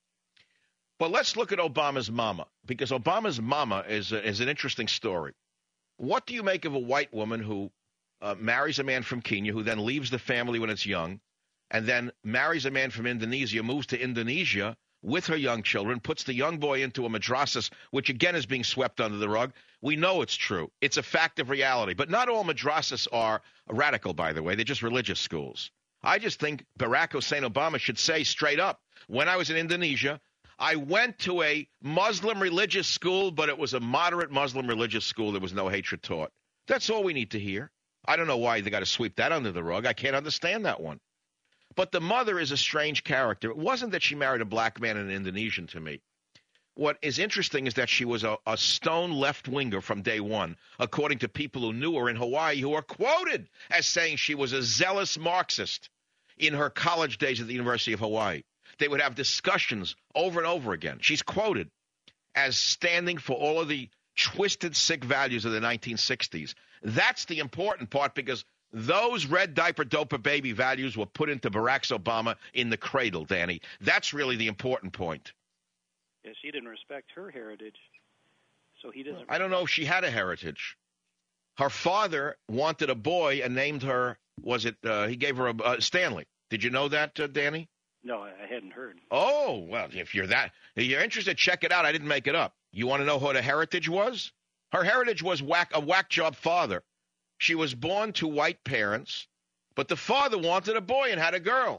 But let's look at Obama's mama, because Obama's mama is an interesting story. What do you make of a white woman who marries a man from Kenya, who then leaves the family when it's young, and then marries a man from Indonesia, moves to Indonesia with her young children, puts the young boy into a madrasas, which again is being swept under the rug? We know it's true. It's a fact of reality. But not all madrasas are radical, by the way. They're just religious schools. I just think Barack Hussein Obama should say straight up, when I was in Indonesia, I went to a Muslim religious school, but it was a moderate Muslim religious school. There was no hatred taught. That's all we need to hear. I don't know why they got to sweep that under the rug. I can't understand that one. But the mother is a strange character. It wasn't that she married a black man and an Indonesian to me. What is interesting is that she was a stone left-winger from day one, according to people who knew her in Hawaii, who are quoted as saying she was a zealous Marxist in her college days at the University of Hawaii. They would have discussions over and over again. She's quoted as standing for all of the twisted, sick values of the 1960s. That's the important part, because those red diaper doper baby values were put into Barack Obama in the cradle, Danny. That's really the important point. Yeah, she didn't respect her heritage, so he doesn't. I don't know if she had a heritage. Her father wanted a boy and named her, he gave her a Stanley. Did you know that, Danny? No, I hadn't heard. Oh, well, if you're interested, check it out. I didn't make it up. You want to know what her heritage was? Her heritage was a whack job father. She was born to white parents, but the father wanted a boy and had a girl.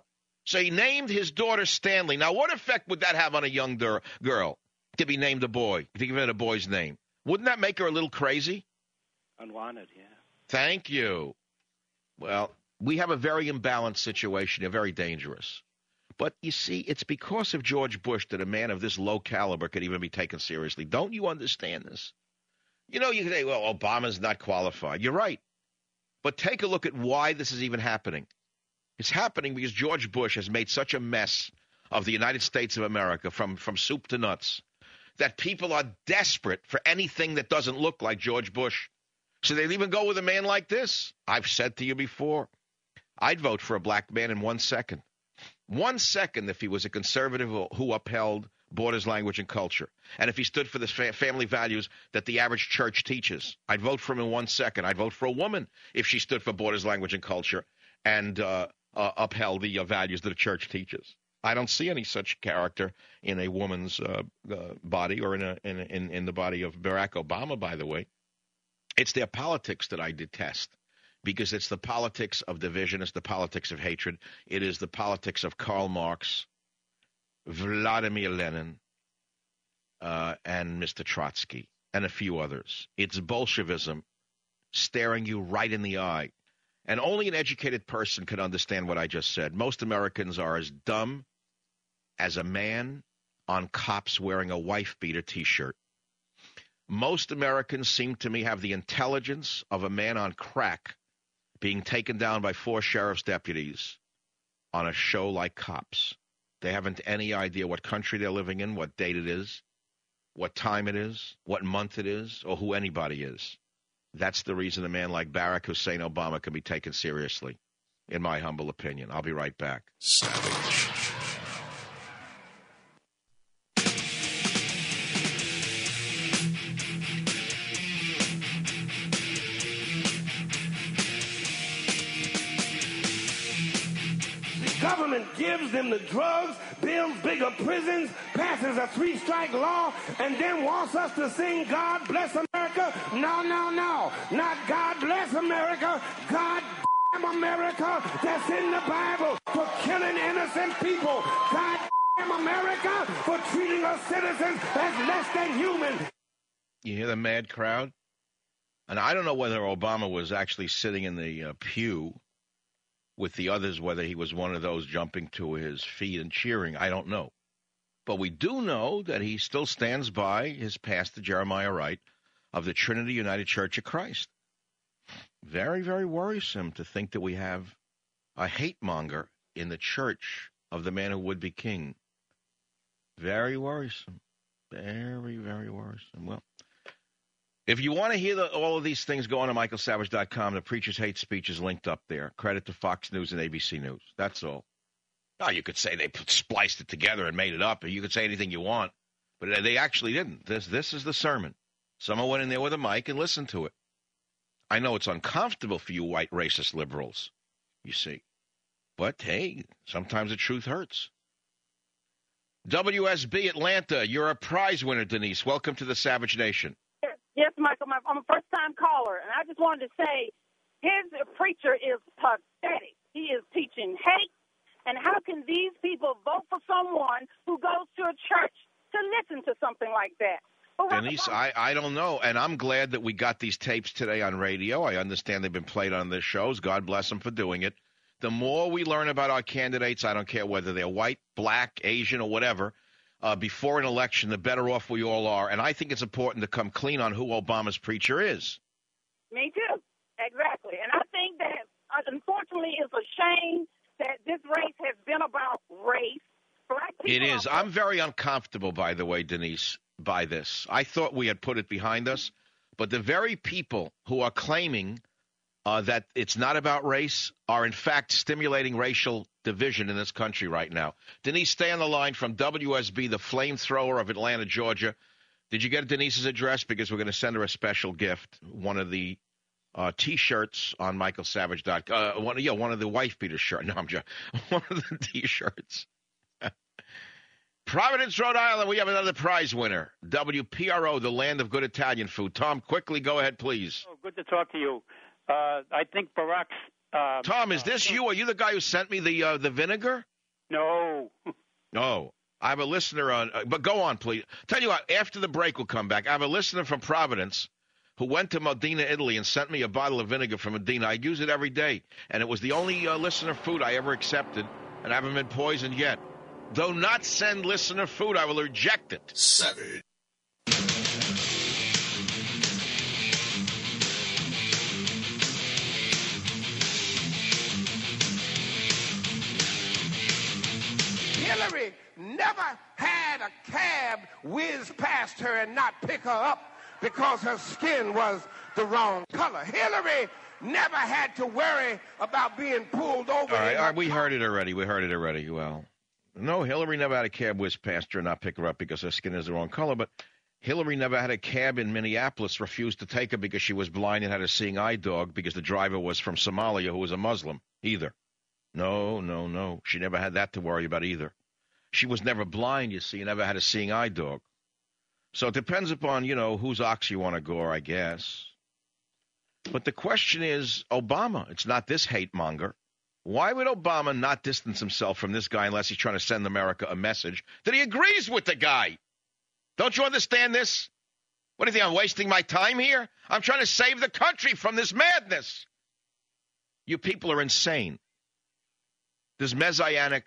So he named his daughter Stanley. Now, what effect would that have on a young girl to be named a boy, to give it a boy's name? Wouldn't that make her a little crazy? Unwanted, yeah. Thank you. Well, we have a very imbalanced situation. They're very dangerous. But, you see, it's because of George Bush that a man of this low caliber could even be taken seriously. Don't you understand this? You know, you say, well, Obama's not qualified. You're right. But take a look at why this is even happening. It's happening because George Bush has made such a mess of the United States of America from soup to nuts that people are desperate for anything that doesn't look like George Bush. So they'll even go with a man like this. I've said to you before, I'd vote for a black man in 1 second. 1 second if he was a conservative who upheld borders, language, and culture. And if he stood for the family values that the average church teaches, I'd vote for him in 1 second. I'd vote for a woman if she stood for borders, language, and culture and upheld the values that the church teaches. I don't see any such character in a woman's body or in the body of Barack Obama, by the way. It's their politics that I detest because it's the politics of division. It's the politics of hatred. It is the politics of Karl Marx, Vladimir Lenin, and Mr. Trotsky, and a few others. It's Bolshevism staring you right in the eye. And only an educated person can understand what I just said. Most Americans are as dumb as a man on cops wearing a wife-beater T-shirt. Most Americans seem to me have the intelligence of a man on crack being taken down by 4 sheriff's deputies on a show like Cops. They haven't any idea what country they're living in, what date it is, what time it is, what month it is, or who anybody is. That's the reason a man like Barack Hussein Obama can be taken seriously, in my humble opinion. I'll be right back. Savage. Government gives them the drugs, builds bigger prisons, passes a 3-strike law, and then wants us to sing God Bless America? No, no, no. Not God Bless America. God damn America that's in the Bible for killing innocent people. God damn America for treating us citizens as less than human. You hear the mad crowd? And I don't know whether Obama was actually sitting in the pew with the others, whether he was one of those jumping to his feet and cheering. I don't know. But we do know that he still stands by his pastor, Jeremiah Wright, of the Trinity United Church of Christ. Very, very worrisome to think that we have a hate monger in the church of the man who would be king. Very worrisome. Very, very worrisome. Well, if you want to hear all of these things, go on to michaelsavage.com. The Preacher's Hate Speech is linked up there. Credit to Fox News and ABC News. That's all. Now, you could say they spliced it together and made it up, or you could say anything you want, but they actually didn't. This is the sermon. Someone went in there with a mic and listened to it. I know it's uncomfortable for you white racist liberals, you see. But, hey, sometimes the truth hurts. WSB Atlanta, you're a prize winner, Denise. Welcome to the Savage Nation. Yes, Michael, I'm a first-time caller, and I just wanted to say his preacher is pathetic. He is teaching hate, and how can these people vote for someone who goes to a church to listen to something like that? Denise, I don't know, and I'm glad that we got these tapes today on radio. I understand they've been played on the shows. God bless them for doing it. The more we learn about our candidates, I don't care whether they're white, black, Asian, or whatever, before an election, the better off we all are. And I think it's important to come clean on who Obama's preacher is. Me too. Exactly. And I think that, unfortunately, it's a shame that this race has been about race. It is. I'm very uncomfortable, by the way, Denise, by this. I thought we had put it behind us. But the very people who are claiming that it's not about race are, in fact, stimulating racial division in this country right now. Denise, stay on the line from WSB, the flamethrower of Atlanta, Georgia. Did you get Denise's address? Because we're going to send her a special gift, one of the T-shirts on michaelsavage.com. One of the wife-beater shirts. No, I'm joking. One of the T-shirts. Providence, Rhode Island, we have another prize winner. WPRO, the land of good Italian food. Tom, quickly, go ahead, please. Oh, good to talk to you. I think Barack's... Tom, is this you? Are you the guy who sent me the vinegar? No. No. I have a listener on, but go on, please. Tell you what, after the break we'll come back. I have a listener from Providence who went to Modena, Italy, and sent me a bottle of vinegar from Modena. I use it every day, and it was the only listener food I ever accepted, and I haven't been poisoned yet. Do not send listener food. I will reject it. Savage. Hillary never had a cab whiz past her and not pick her up because her skin was the wrong color. Hillary never had to worry about being pulled over. All right, we heard it already. Well, no, Hillary never had a cab whiz past her and not pick her up because her skin is the wrong color. But Hillary never had a cab in Minneapolis, refused to take her because she was blind and had a seeing eye dog because the driver was from Somalia who was a Muslim either. No. She never had that to worry about either. She was never blind, you see, never had a seeing eye dog. So it depends upon, whose ox you want to gore, I guess. But the question is, Obama, it's not this hate monger. Why would Obama not distance himself from this guy unless he's trying to send America a message that he agrees with the guy? Don't you understand this? What do you think, I'm wasting my time here? I'm trying to save the country from this madness. You people are insane. This messianic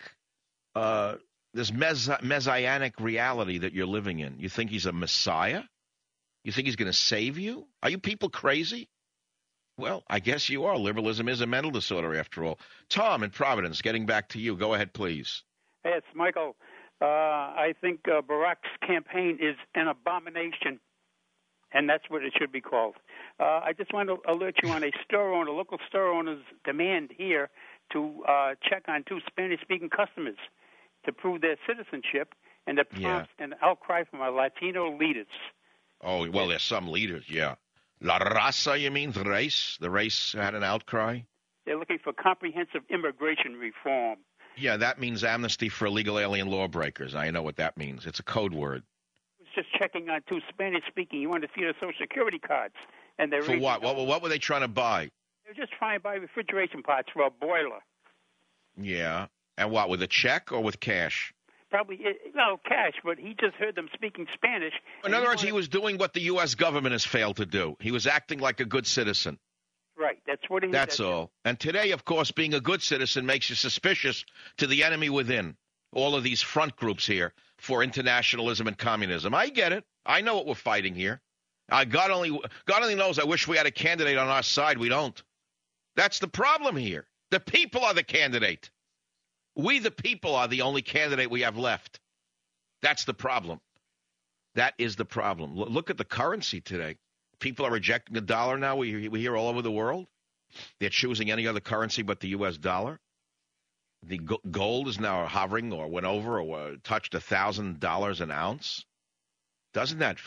reality that you're living in. You think he's a messiah? You think he's going to save you? Are you people crazy? Well, I guess you are. Liberalism is a mental disorder, after all. Tom in Providence, getting back to you. Go ahead, please. Hey, it's Michael. I think Barack's campaign is an abomination, and that's what it should be called. I just want to alert you on a local store owner's demand here to check on 2 Spanish-speaking customers to prove their citizenship and to prompt an outcry from our Latino leaders. Oh, well, there's some leaders, yeah. La raza, you mean, the race? The race had an outcry? They're looking for comprehensive immigration reform. Yeah, that means amnesty for illegal alien lawbreakers. I know what that means. It's a code word. I was just checking on 2 Spanish-speaking. You want to see their Social Security cards. And they're for what? What were they trying to buy? They're just trying to buy refrigeration parts for a boiler. Yeah. And what, with a check or with cash? Probably, cash, but he just heard them speaking Spanish. In other words, he was doing what the U.S. government has failed to do. He was acting like a good citizen. Right, that's what he That's all. And today, of course, being a good citizen makes you suspicious to the enemy within. All of these front groups here for internationalism and communism. I get it. I know what we're fighting here. God only knows I wish we had a candidate on our side. We don't. That's the problem here. The people are the candidate. We, the people, are the only candidate we have left. That's the problem. That is the problem. Look at the currency today. People are rejecting the dollar now. We hear all over the world. They're choosing any other currency but the U.S. dollar. The gold is now hovering or went over or touched $1,000 an ounce. Doesn't that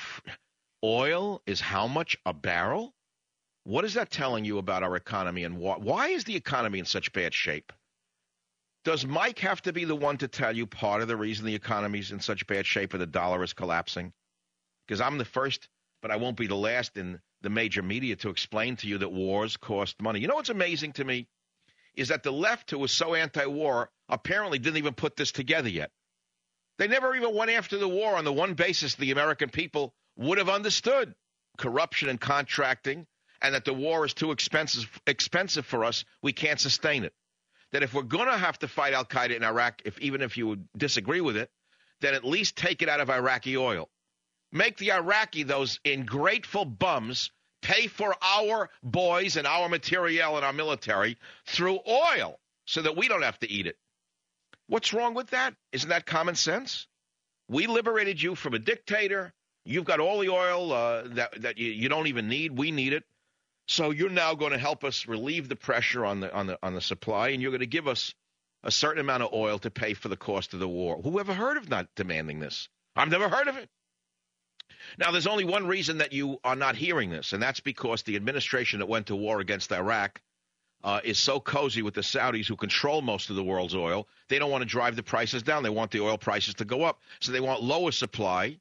oil is how much a barrel? What is that telling you about our economy and why is the economy in such bad shape? Does Mike have to be the one to tell you part of the reason the economy is in such bad shape and the dollar is collapsing? Because I'm the first, but I won't be the last in the major media to explain to you that wars cost money. You know what's amazing to me is that the left, who was so anti-war, apparently didn't even put this together yet. They never even went after the war on the one basis the American people would have understood: corruption and contracting, and that the war is too expensive for us. We can't sustain it. That if we're going to have to fight al-Qaeda in Iraq, even if you would disagree with it, then at least take it out of Iraqi oil. Make the Iraqi, those ingrateful bums, pay for our boys and our materiel and our military through oil so that we don't have to eat it. What's wrong with that? Isn't that common sense? We liberated you from a dictator. You've got all the oil that you don't even need. We need it. So you're now going to help us relieve the pressure on the supply, and you're going to give us a certain amount of oil to pay for the cost of the war. Who ever heard of not demanding this? I've never heard of it. Now, there's only one reason that you are not hearing this, and that's because the administration that went to war against Iraq is so cozy with the Saudis, who control most of the world's oil. They don't want to drive the prices down. They want the oil prices to go up. So they want lower supply,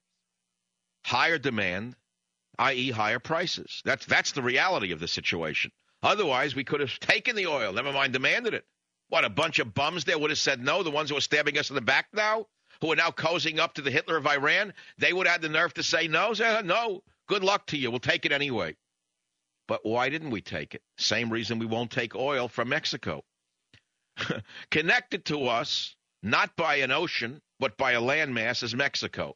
higher demand, i.e. higher prices. That's the reality of the situation. Otherwise, we could have taken the oil, never mind demanded it. What, a bunch of bums there would have said no? The ones who are stabbing us in the back now, who are now cozying up to the Hitler of Iran, they would have had the nerve to say no? Say, no, good luck to you. We'll take it anyway. But why didn't we take it? Same reason we won't take oil from Mexico. Connected to us, not by an ocean, but by a landmass, is Mexico.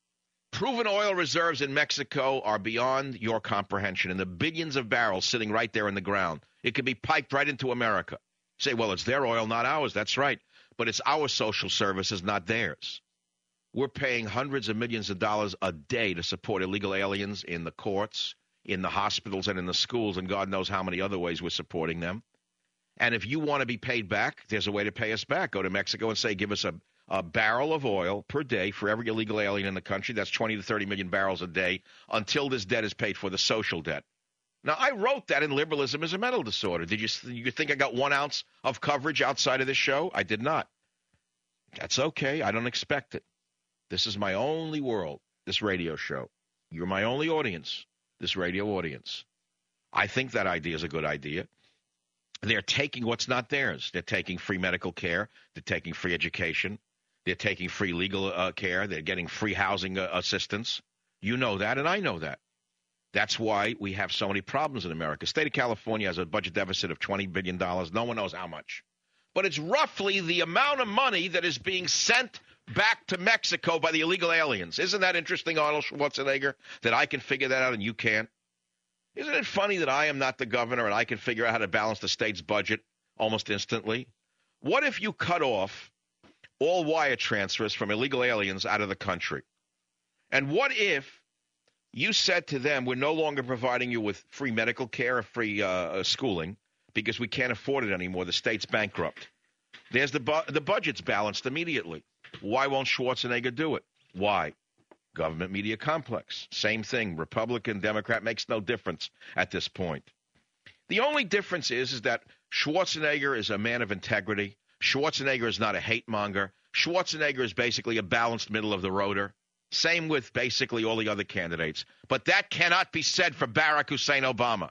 Proven oil reserves in Mexico are beyond your comprehension, and the billions of barrels sitting right there in the ground. It could be piped right into America. Say, well, it's their oil, not ours. That's right. But it's our social services, not theirs. We're paying hundreds of millions of dollars a day to support illegal aliens in the courts, in the hospitals, and in the schools, and God knows how many other ways we're supporting them. And if you want to be paid back, there's a way to pay us back. Go to Mexico and say, give us a barrel of oil per day for every illegal alien in the country. That's 20 to 30 million barrels a day until this debt is paid for, the social debt. Now, I wrote that in Liberalism is a Mental Disorder. Did you think I got 1 ounce of coverage outside of this show? I did not. That's okay. I don't expect it. This is my only world, this radio show. You're my only audience, this radio audience. I think that idea is a good idea. They're taking what's not theirs. They're taking free medical care. They're taking free education. They're taking free legal care. They're getting free housing assistance. You know that, and I know that. That's why we have so many problems in America. The state of California has a budget deficit of $20 billion. No one knows how much. But it's roughly the amount of money that is being sent back to Mexico by the illegal aliens. Isn't that interesting, Arnold Schwarzenegger, that I can figure that out and you can't? Isn't it funny that I am not the governor and I can figure out how to balance the state's budget almost instantly? What if you cut off all wire transfers from illegal aliens out of the country? And what if you said to them, we're no longer providing you with free medical care or free schooling because we can't afford it anymore. The state's bankrupt. There's the budget's balanced immediately. Why won't Schwarzenegger do it? Why? Government media complex. Same thing. Republican, Democrat, makes no difference at this point. The only difference is that Schwarzenegger is a man of integrity. Schwarzenegger is not a hate monger. Schwarzenegger is basically a balanced middle of the roader. Same with basically all the other candidates. But that cannot be said for Barack Hussein Obama.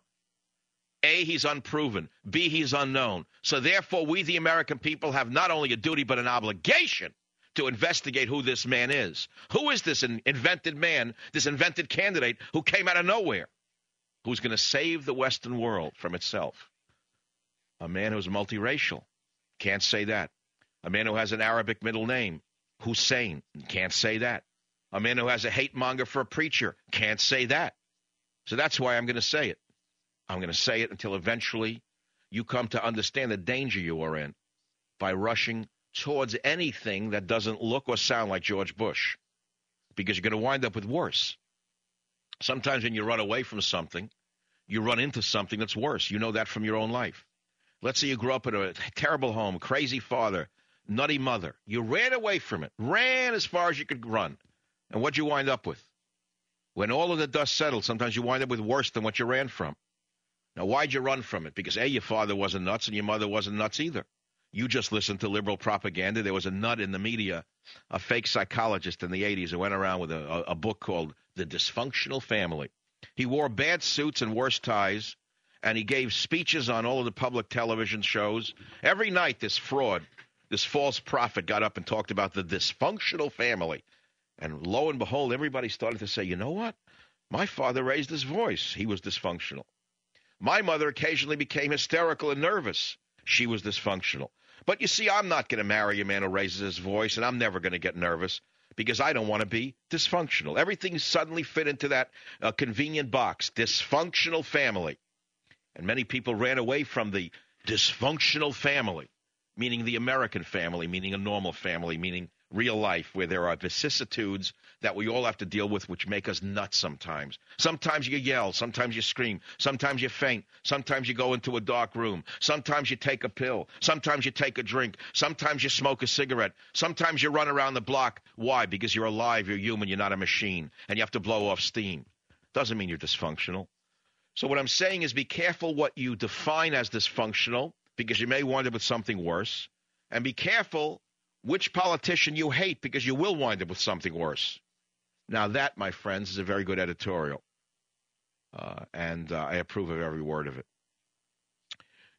A, he's unproven. B, he's unknown. So therefore, we, the American people, have not only a duty but an obligation to investigate who this man is. Who is this invented man, this invented candidate who came out of nowhere, who's going to save the Western world from itself? A man who's multiracial. Can't say that. A man who has an Arabic middle name. Hussein. Can't say that. A man who has a hate monger for a preacher. Can't say that. So that's why I'm going to say it. I'm going to say it until eventually you come to understand the danger you are in by rushing towards anything that doesn't look or sound like George Bush, because you're going to wind up with worse. Sometimes when you run away from something, you run into something that's worse. You know that from your own life. Let's say you grew up in a terrible home, crazy father, nutty mother. You ran away from it, ran as far as you could run. And what'd you wind up with? When all of the dust settled, sometimes you wind up with worse than what you ran from. Now, why'd you run from it? Because, A, your father wasn't nuts and your mother wasn't nuts either. You just listened to liberal propaganda. There was a nut in the media, a fake psychologist in the 80s who went around with a book called The Dysfunctional Family. He wore bad suits and worse ties, and he gave speeches on all of the public television shows. Every night, this fraud, this false prophet got up and talked about the dysfunctional family. And lo and behold, everybody started to say, you know what? My father raised his voice. He was dysfunctional. My mother occasionally became hysterical and nervous. She was dysfunctional. But you see, I'm not going to marry a man who raises his voice, and I'm never going to get nervous because I don't want to be dysfunctional. Everything suddenly fit into that convenient box, dysfunctional family. And many people ran away from the dysfunctional family, meaning the American family, meaning a normal family, meaning real life, where there are vicissitudes that we all have to deal with, which make us nuts sometimes. Sometimes you yell. Sometimes you scream. Sometimes you faint. Sometimes you go into a dark room. Sometimes you take a pill. Sometimes you take a drink. Sometimes you smoke a cigarette. Sometimes you run around the block. Why? Because you're alive. You're human. You're not a machine. And you have to blow off steam. Doesn't mean you're dysfunctional. So what I'm saying is be careful what you define as dysfunctional, because you may wind up with something worse. And be careful which politician you hate, because you will wind up with something worse. Now that, my friends, is a very good editorial, and I approve of every word of it.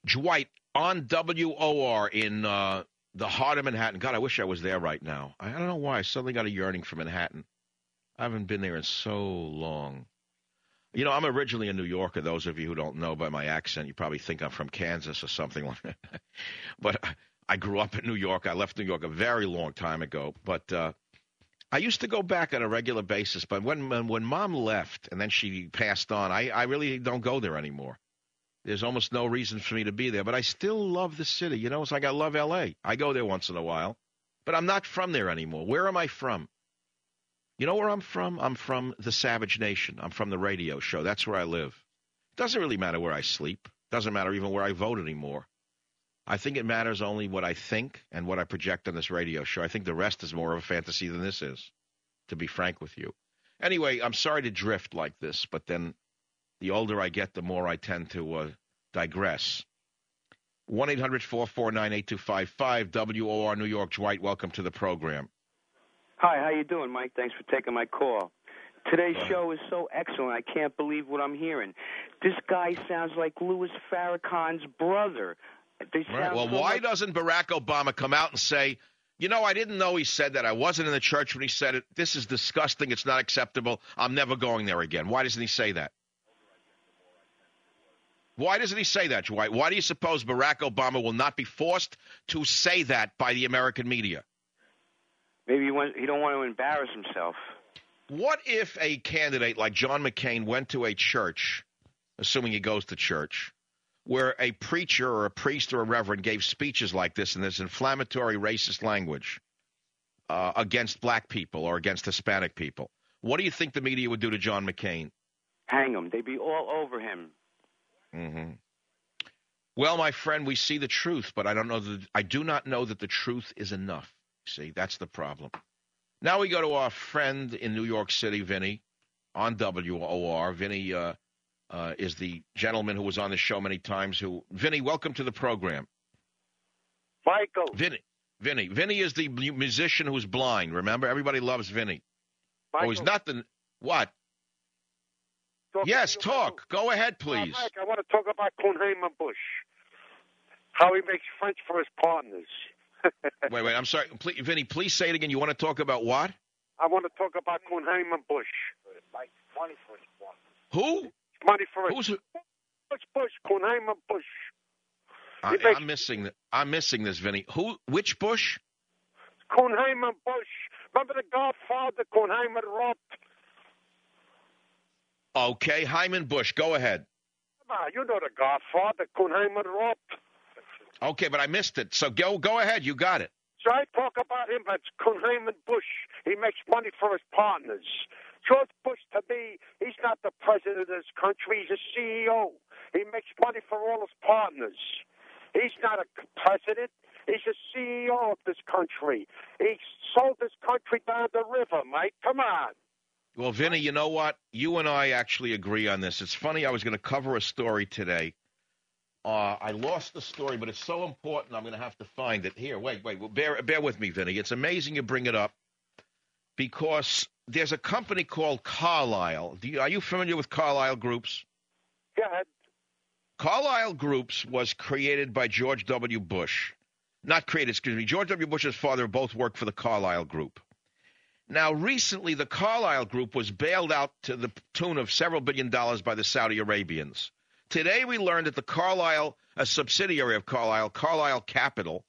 Dwight, on WOR in the heart of Manhattan. God, I wish I was there right now. I don't know why. I suddenly got a yearning for Manhattan. I haven't been there in so long. You know, I'm originally a New Yorker. Those of you who don't know by my accent, you probably think I'm from Kansas or something like that. But I grew up in New York. I left New York a very long time ago. But I used to go back on a regular basis. But when Mom left and then she passed on, I really don't go there anymore. There's almost no reason for me to be there. But I still love the city. You know, it's like I love L.A. I go there once in a while. But I'm not from there anymore. Where am I from? You know where I'm from? I'm from the Savage Nation. I'm from the radio show. That's where I live. It doesn't really matter where I sleep. It doesn't matter even where I vote anymore. I think it matters only what I think and what I project on this radio show. I think the rest is more of a fantasy than this is, to be frank with you. Anyway, I'm sorry to drift like this, but then the older I get, the more I tend to digress. 1-800-449-8255, WOR New York. Dwight, welcome to the program. Hi, how you doing, Mike? Thanks for taking my call. Today's show is so excellent, I can't believe what I'm hearing. This guy sounds like Louis Farrakhan's brother. Right. Well, why doesn't Barack Obama come out and say, you know, I didn't know he said that. I wasn't in the church when he said it. This is disgusting. It's not acceptable. I'm never going there again. Why doesn't he say that? Why doesn't he say that, Dwight? Why do you suppose Barack Obama will not be forced to say that by the American media? Maybe he don't want to embarrass himself. What if a candidate like John McCain went to a church, assuming he goes to church, where a preacher or a priest or a reverend gave speeches like this in this inflammatory racist language against black people or against Hispanic people? What do you think the media would do to John McCain? Hang him. They'd be all over him. Mm-hmm. Well, my friend, we see the truth, but I do not know that the truth is enough. See, that's the problem. Now we go to our friend in New York City, Vinny, on WOR. Vinny is the gentleman who was on the show many times. Vinny, welcome to the program. Michael. Vinny is the musician who's blind. Remember, everybody loves Vinny. Michael. Oh, he's not the what? Yes, talk. Go ahead, please. Mike, I want to talk about Kuhnheimer Bush. How he makes French for his partners. Wait, I'm sorry. Vinny, please say it again. You want to talk about what? I want to talk about Kuhnheimer Bush. Who? Money for it. Who's Bush, Kuhnheimer Bush. I'm missing this, Vinny. Who? Which Bush? Kuhnheimer Bush. Remember the Godfather, Kuhnheimer Roth? Okay, Hyman Bush. Go ahead. You know the Godfather, Kuhnheimer Roth. Okay, but I missed it. So go ahead. You got it. So I talk about him as Kuhnheimer Bush. He makes money for his partners. George Bush, to me, he's not the president of this country. He's a CEO. He makes money for all his partners. He's not a president. He's a CEO of this country. He sold this country down the river, Mike. Come on. Well, Vinny, you know what? You and I actually agree on this. It's funny. I was going to cover a story today. I lost the story, but it's so important I'm going to have to find it. Here, wait. Well, bear with me, Vinny. It's amazing you bring it up because there's a company called Carlyle. Are you familiar with Carlyle Groups? Go ahead. Carlyle Groups was created by George W. Bush. Not created, excuse me. George W. Bush's father both worked for the Carlyle Group. Now, recently, the Carlyle Group was bailed out to the tune of several $billion by the Saudi Arabians. Today, we learned that the Carlyle, a subsidiary of Carlyle, Carlyle Capital,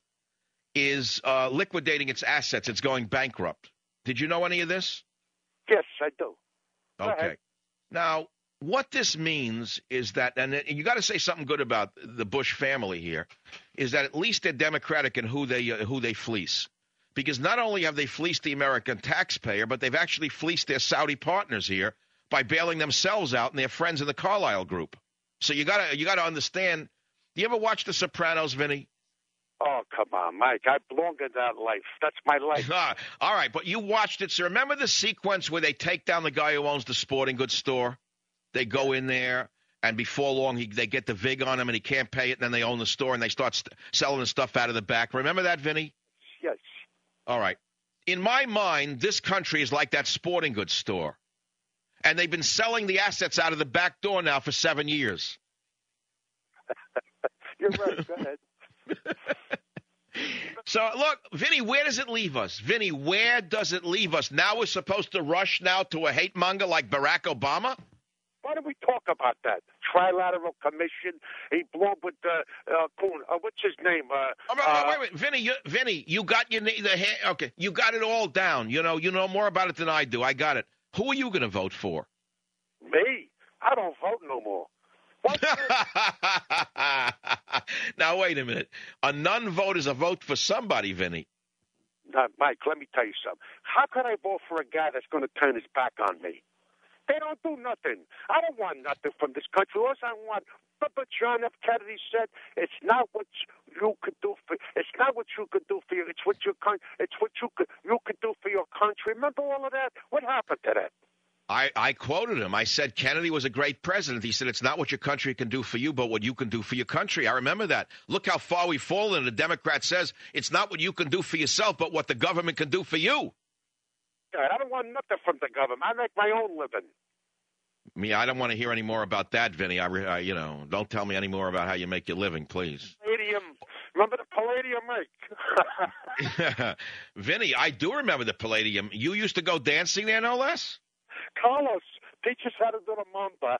is liquidating its assets. It's going bankrupt. Did you know any of this? Yes, I do. Okay. Now, what this means is that, and you got to say something good about the Bush family here, is that at least they're democratic in who they fleece. Because not only have they fleeced the American taxpayer, but they've actually fleeced their Saudi partners here by bailing themselves out and their friends in the Carlyle Group. So you gotta understand. Do you ever watch The Sopranos, Vinny? Oh, come on, Mike. I belong in that life. That's my life. All right, but you watched it. So remember the sequence where they take down the guy who owns the sporting goods store? They go in there, and before long, they get the VIG on him, and he can't pay it, and then they own the store, and they start selling the stuff out of the back. Remember that, Vinny? Yes. All right. In my mind, this country is like that sporting goods store. And they've been selling the assets out of the back door now for 7 years. You're right. Go ahead. So, look, Vinny, where does it leave us? Vinny, where does it leave us? Now we're supposed to rush now to a hate monger like Barack Obama? Why don't we talk about that? Trilateral Commission. He blew up with Kuhn. What's his name? Wait, Vinny, you got okay, you got it all down. You know more about it than I do. I got it. Who are you going to vote for? Me? I don't vote no more. Now, wait a minute. A non-vote is a vote for somebody, Vinny. Mike, let me tell you something. How can I vote for a guy that's going to turn his back on me? They don't do nothing. I don't want nothing from this country. All I want, but John F. Kennedy said, it's not what you could do for. It's not what you could do for you. It's what you could do for your country. Remember all of that? What happened to that? I quoted him. I said Kennedy was a great president. He said it's not what your country can do for you, but what you can do for your country. I remember that. Look how far we've fallen. The Democrat says it's not what you can do for yourself, but what the government can do for you. I don't want nothing from the government. I make my own living. Me, I don't want to hear any more about that, Vinny. Don't tell me any more about how you make your living, please. Palladium. Remember the Palladium, Mike? Vinny, I do remember the Palladium. You used to go dancing there, no less? Carlos, teach us how to do the mamba.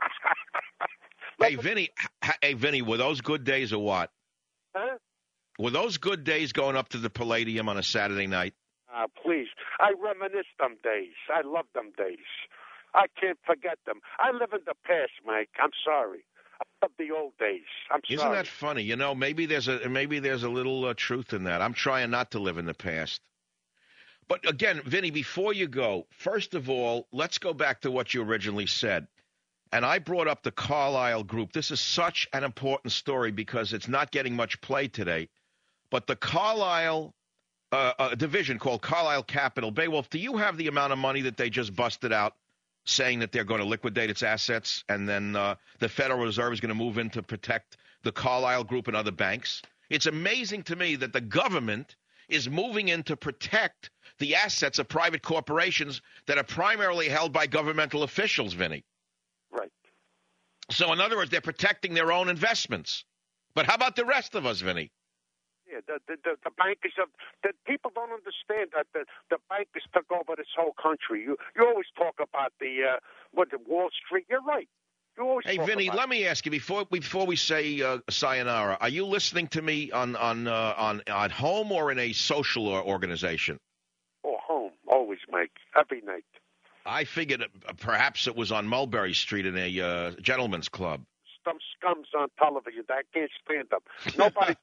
Hey, Vinny, were those good days or what? Huh? Were those good days going up to the Palladium on a Saturday night? Please. I reminisce them days. I love them days. I can't forget them. I live in the past, Mike. I'm sorry. I love the old days. I'm sorry. Isn't that funny? Maybe there's a little truth in that. I'm trying not to live in the past. But again, Vinny, before you go, first of all, let's go back to what you originally said. And I brought up the Carlyle Group. This is such an important story because it's not getting much play today. But the Carlyle a division called Carlyle Capital. Beowulf, do you have the amount of money that they just busted out saying that they're going to liquidate its assets and then the Federal Reserve is going to move in to protect the Carlyle Group and other banks? It's amazing to me that the government is moving in to protect the assets of private corporations that are primarily held by governmental officials, Vinny. Right. So, in other words, they're protecting their own investments. But how about the rest of us, Vinny? Yeah, the bankers the people don't understand that the bankers took over this whole country. You always talk about the Wall Street. You're right. You always hey, Vinny, let me ask you before we say sayonara. Are you listening to me on at home or in a social organization? Oh, home, always, Mike, every night. I figured perhaps it was on Mulberry Street in a gentleman's club. Some scums on television. I can't stand them. Nobody.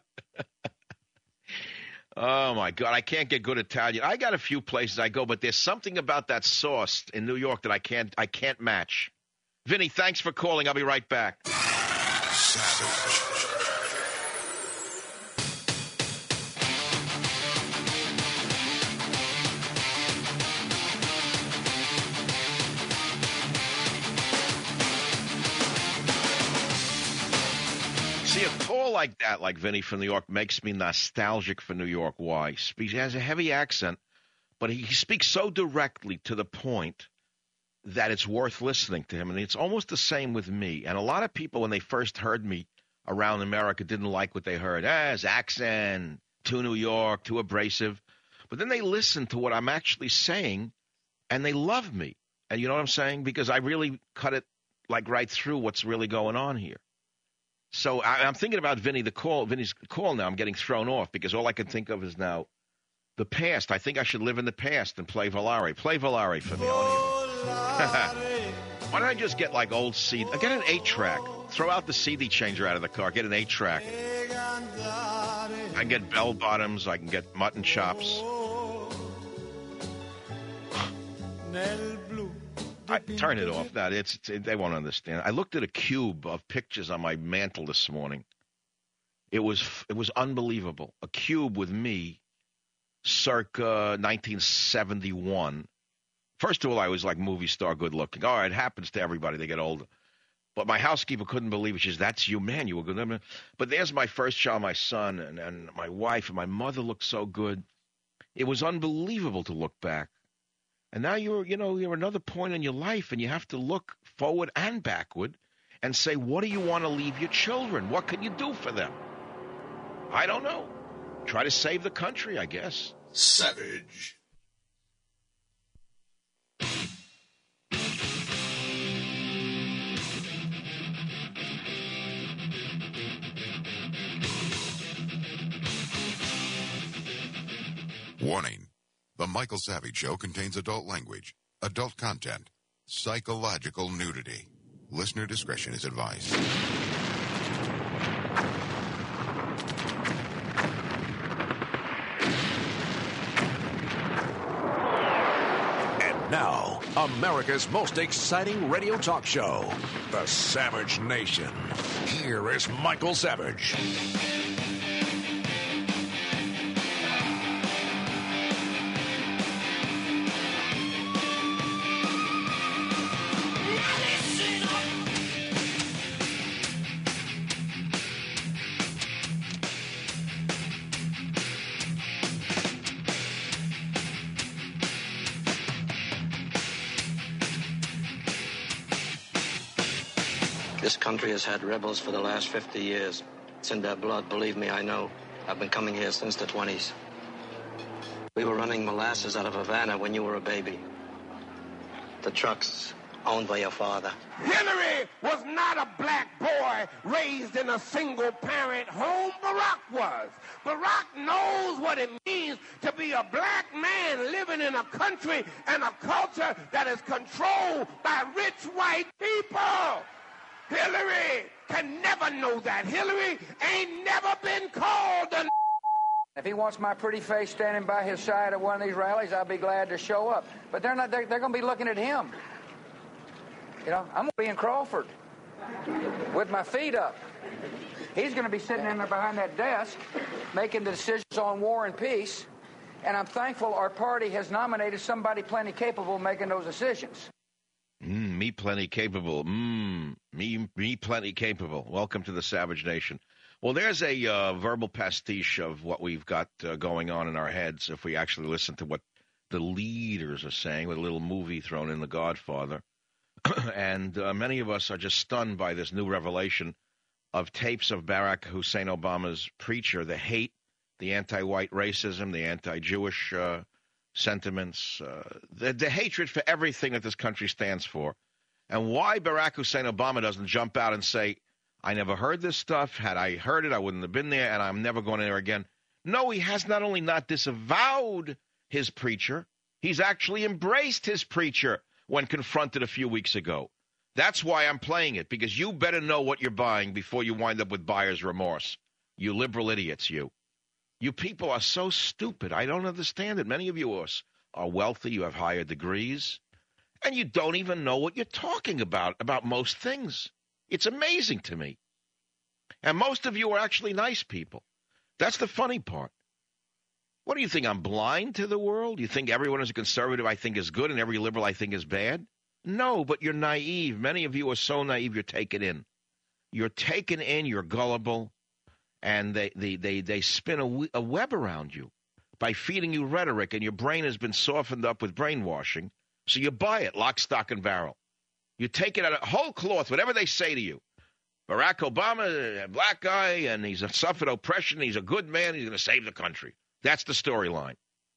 Oh, my God. I can't get good Italian. I got a few places I go, but there's something about that sauce in New York that I can't match. Vinny, thanks for calling. I'll be right back. Savage. See, a call like that, like Vinny from New York, makes me nostalgic for New York. Why? He has a heavy accent, but he speaks so directly to the point that it's worth listening to him. And it's almost the same with me. And a lot of people, when they first heard me around America, didn't like what they heard. His accent, too New York, too abrasive. But then they listen to what I'm actually saying, and they love me. And you know what I'm saying? Because I really cut it like right through what's really going on here. So I'm thinking about Vinny's call now. I'm getting thrown off because all I can think of is now the past. I think I should live in the past and play Volare. Play Volare for me. Why don't I just get like old CD? Get an 8-track. Throw out the CD changer out of the car. Get an 8-track. I can get bell bottoms. I can get mutton chops. Turn it off. No, they won't understand. I looked at a cube of pictures on my mantle this morning. It was unbelievable. A cube with me, circa 1971. First of all, I was like movie star good looking. All right, it happens to everybody. They get older. But my housekeeper couldn't believe it. She says, that's you, man. You were good. But there's my first child, my son, and my wife, and my mother looked so good. It was unbelievable to look back. And now you're another point in your life, and you have to look forward and backward. and say, what do you want to leave your children? What can you do for them? I don't know. Try to save the country, I guess. Savage. Warning. The Michael Savage Show contains adult language, adult content, psychological nudity. Listener discretion is advised. And now, America's most exciting radio talk show, The Savage Nation. Here is Michael Savage. This country has had rebels for the last 50 years. It's in their blood, believe me, I know. I've been coming here since the 20s. We were running molasses out of Havana when you were a baby. The trucks owned by your father. Hillary was not a black boy raised in a single-parent home. Barack was. Barack knows what it means to be a black man living in a country and a culture that is controlled by rich white people. Hillary can never know that. Hillary ain't never been called a... If he wants my pretty face standing by his side at one of these rallies, I'll be glad to show up. But they're not. They're going to be looking at him. You know, I'm going to be in Crawford with my feet up. He's going to be sitting in there behind that desk making the decisions on war and peace. And I'm thankful our party has nominated somebody plenty capable of making those decisions. Me plenty capable. Me plenty capable. Welcome to the Savage Nation. Well, there's a verbal pastiche of what we've got going on in our heads if we actually listen to what the leaders are saying with a little movie thrown in, The Godfather. And many of us are just stunned by this new revelation of tapes of Barack Hussein Obama's preacher, the hate, the anti-white racism, the anti-Jewish sentiments, the hatred for everything that this country stands for. And why Barack Hussein Obama doesn't jump out and say, I never heard this stuff. Had I heard it, I wouldn't have been there, and I'm never going there again. No, he has not only not disavowed his preacher, he's actually embraced his preacher when confronted a few weeks ago. That's why I'm playing it, because you better know what you're buying before you wind up with buyer's remorse. You liberal idiots, you. You people are so stupid. I don't understand it. Many of you are wealthy. You have higher degrees. And you don't even know what you're talking about most things. It's amazing to me. And most of you are actually nice people. That's the funny part. What do you think? I'm blind to the world? You think everyone is a conservative I think is good and every liberal I think is bad? No, but you're naive. Many of you are so naive you're taken in. You're taken in, you're gullible, and they spin a web around you by feeding you rhetoric, and your brain has been softened up with brainwashing, so you buy it, lock, stock, and barrel. You take it out of whole cloth, whatever they say to you. Barack Obama, a black guy, and he's suffered oppression, he's a good man, he's going to save the country. That's the storyline.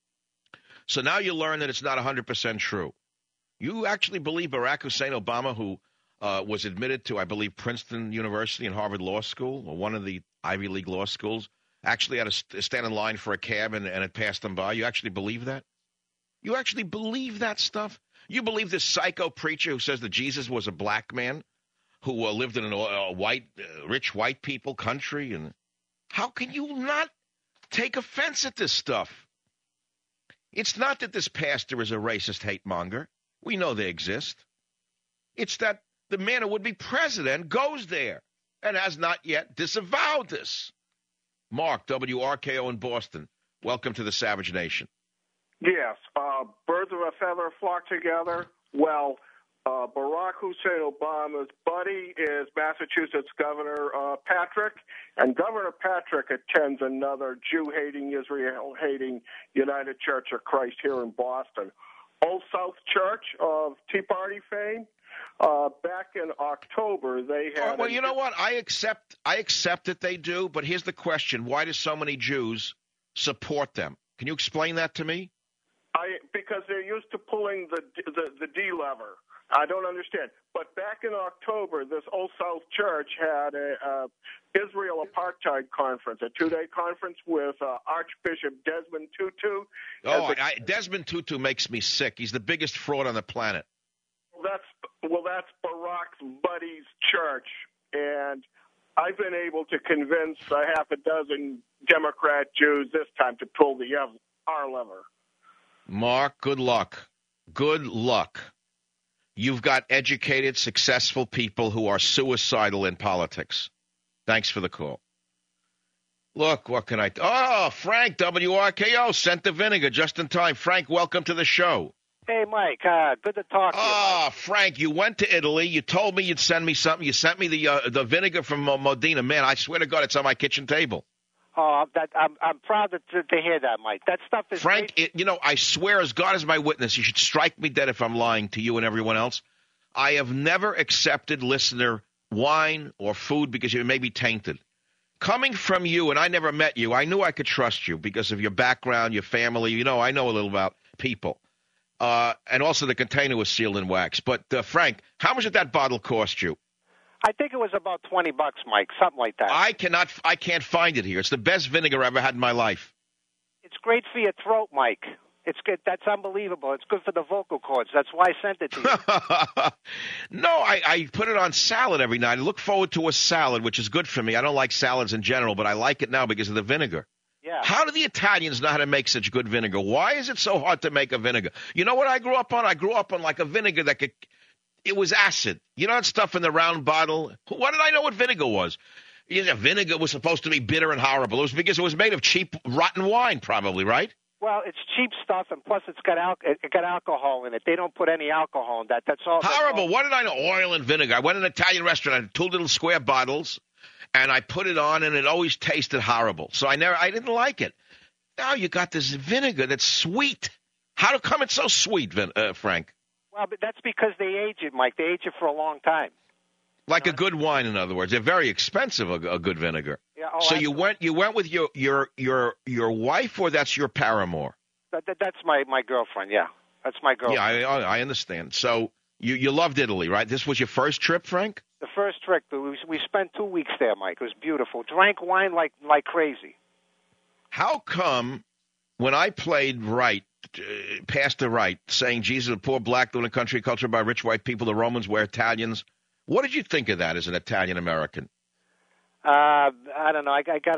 So now you learn that it's not 100% true. You actually believe Barack Hussein Obama, who was admitted to, I believe, Princeton University and Harvard Law School, or one of the Ivy League law schools, actually had to stand in line for a cab and it passed him by? You actually believe that? You actually believe that stuff? You believe this psycho preacher who says that Jesus was a black man who lived in a rich white people country? And how can you not take offense at this stuff? It's not that this pastor is a racist hate monger. We know they exist. It's that the man who would be president goes there and has not yet disavowed this. Mark, WRKO in Boston, welcome to the Savage Nation. Yes, birds of a feather flock together. Well, Barack Hussein Obama's buddy is Massachusetts Governor Patrick, and Governor Patrick attends another Jew-hating, Israel-hating United Church of Christ here in Boston. Old South Church of Tea Party fame. back in October, they had... Well, you know what? I accept that they do, but here's the question. Why do so many Jews support them? Can you explain that to me? Because they're used to pulling the D lever. I don't understand. But back in October, this Old South Church had a Israel Apartheid Conference, a 2-day conference with Archbishop Desmond Tutu. Desmond Tutu makes me sick. He's the biggest fraud on the planet. That's Barack's buddy's church, and I've been able to convince a half a dozen Democrat Jews this time to pull the R lever. Mark, good luck. Good luck. You've got educated, successful people who are suicidal in politics. Thanks for the call. Look, what can I... Frank, WRKO, sent the vinegar just in time. Frank, welcome to the show. Hey, Mike, good to talk to you. Mike. Frank, you went to Italy. You told me you'd send me something. You sent me the vinegar from Modena. Man, I swear to God, it's on my kitchen table. Oh, I'm proud to hear that, Mike. That stuff is... Frank, I swear as God is my witness, you should strike me dead if I'm lying to you and everyone else. I have never accepted listener wine or food because it may be tainted. Coming from you, and I never met you, I knew I could trust you because of your background, your family. I know a little about people. And also the container was sealed in wax. But, Frank, how much did that bottle cost you? I think it was about $20, Mike, something like that. I can't find it here. It's the best vinegar I ever had in my life. It's great for your throat, Mike. It's good. That's unbelievable. It's good for the vocal cords. That's why I sent it to you. No, I put it on salad every night. I look forward to a salad, which is good for me. I don't like salads in general, but I like it now because of the vinegar. Yeah. How do the Italians know how to make such good vinegar? Why is it so hard to make a vinegar? You know what I grew up on? I grew up on like a vinegar that could... It was acid. You know that stuff in the round bottle? What did I know what vinegar was? Vinegar was supposed to be bitter and horrible. It was because it was made of cheap, rotten wine, probably, right? Well, it's cheap stuff, and plus it got alcohol in it. They don't put any alcohol in that. That's all. Horrible. What did I know? Oil and vinegar. I went to an Italian restaurant. I had 2 little square bottles, and I put it on, and it always tasted horrible. So I didn't like it. Now you got this vinegar that's sweet. How come it's so sweet, Frank? Well, but that's because they age it, Mike. They age it for a long time. Like a good wine, in other words. They're very expensive, a good vinegar. Yeah, so you went with your wife, or that's your paramour? That's my girlfriend, yeah. That's my girlfriend. Yeah, I understand. So you loved Italy, right? This was your first trip, Frank? The first trip. We spent 2 weeks there, Mike. It was beautiful. Drank wine like crazy. How come when I played right, Pastor Wright, saying Jesus, a poor black in a country cultured by rich white people, the Romans were Italians. What did you think of that as an Italian American? I don't know. I got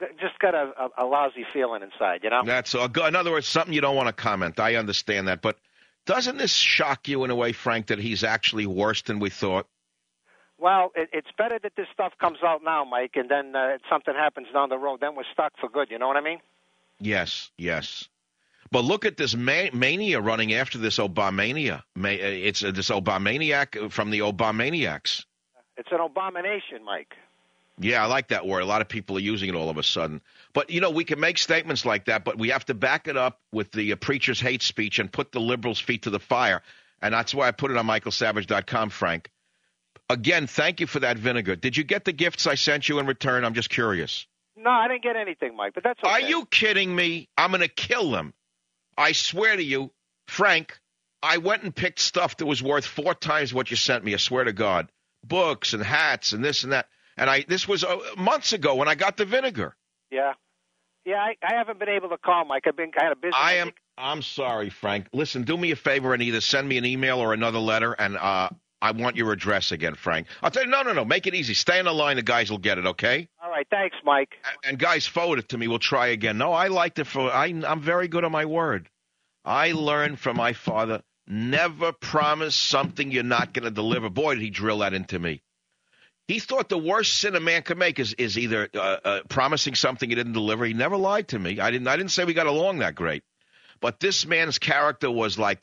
a lousy feeling inside, you know? That's in other words, something you don't want to comment. I understand that. But doesn't this shock you in a way, Frank, that he's actually worse than we thought? Well, it's better that this stuff comes out now, Mike, and then something happens down the road. Then we're stuck for good. You know what I mean? Yes. But look at this mania running after this Obamania. It's this Obamaniac from the Obamaniacs. It's an abomination, Mike. Yeah, I like that word. A lot of people are using it all of a sudden. But, we can make statements like that, but we have to back it up with the preacher's hate speech and put the liberals' feet to the fire. And that's why I put it on michaelsavage.com, Frank. Again, thank you for that vinegar. Did you get the gifts I sent you in return? I'm just curious. No, I didn't get anything, Mike, but that's okay. Are you kidding me? I'm going to kill them. I swear to you, Frank, I went and picked stuff that was worth 4 times what you sent me, I swear to God. Books and hats and this and that. And this was months ago when I got the vinegar. Yeah. Yeah, I haven't been able to call, Mike. I had a busy... I'm sorry, Frank. Listen, do me a favor and either send me an email or another letter, and I want your address again, Frank. I'll tell you, no. Make it easy. Stay on the line. The guys will get it, okay? All right. Thanks, Mike. And guys, forward it to me. We'll try again. No, I liked it. I'm very good on my word. I learned from my father, never promise something you're not going to deliver. Boy, did he drill that into me. He thought the worst sin a man could make is either promising something he didn't deliver. He never lied to me. I didn't say we got along that great. But this man's character was like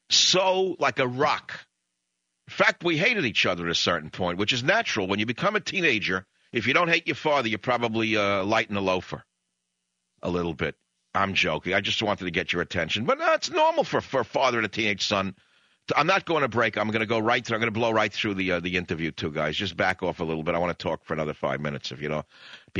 a rock. In fact, we hated each other at a certain point, which is natural. When you become a teenager, if you don't hate your father, you're probably lighting a loafer a little bit. I'm joking. I just wanted to get your attention. But it's normal for a father and a teenage son I'm not going to break. I'm going to go right through. I'm going to blow right through the interview too, guys. Just back off a little bit. I want to talk for another 5 minutes, if you know,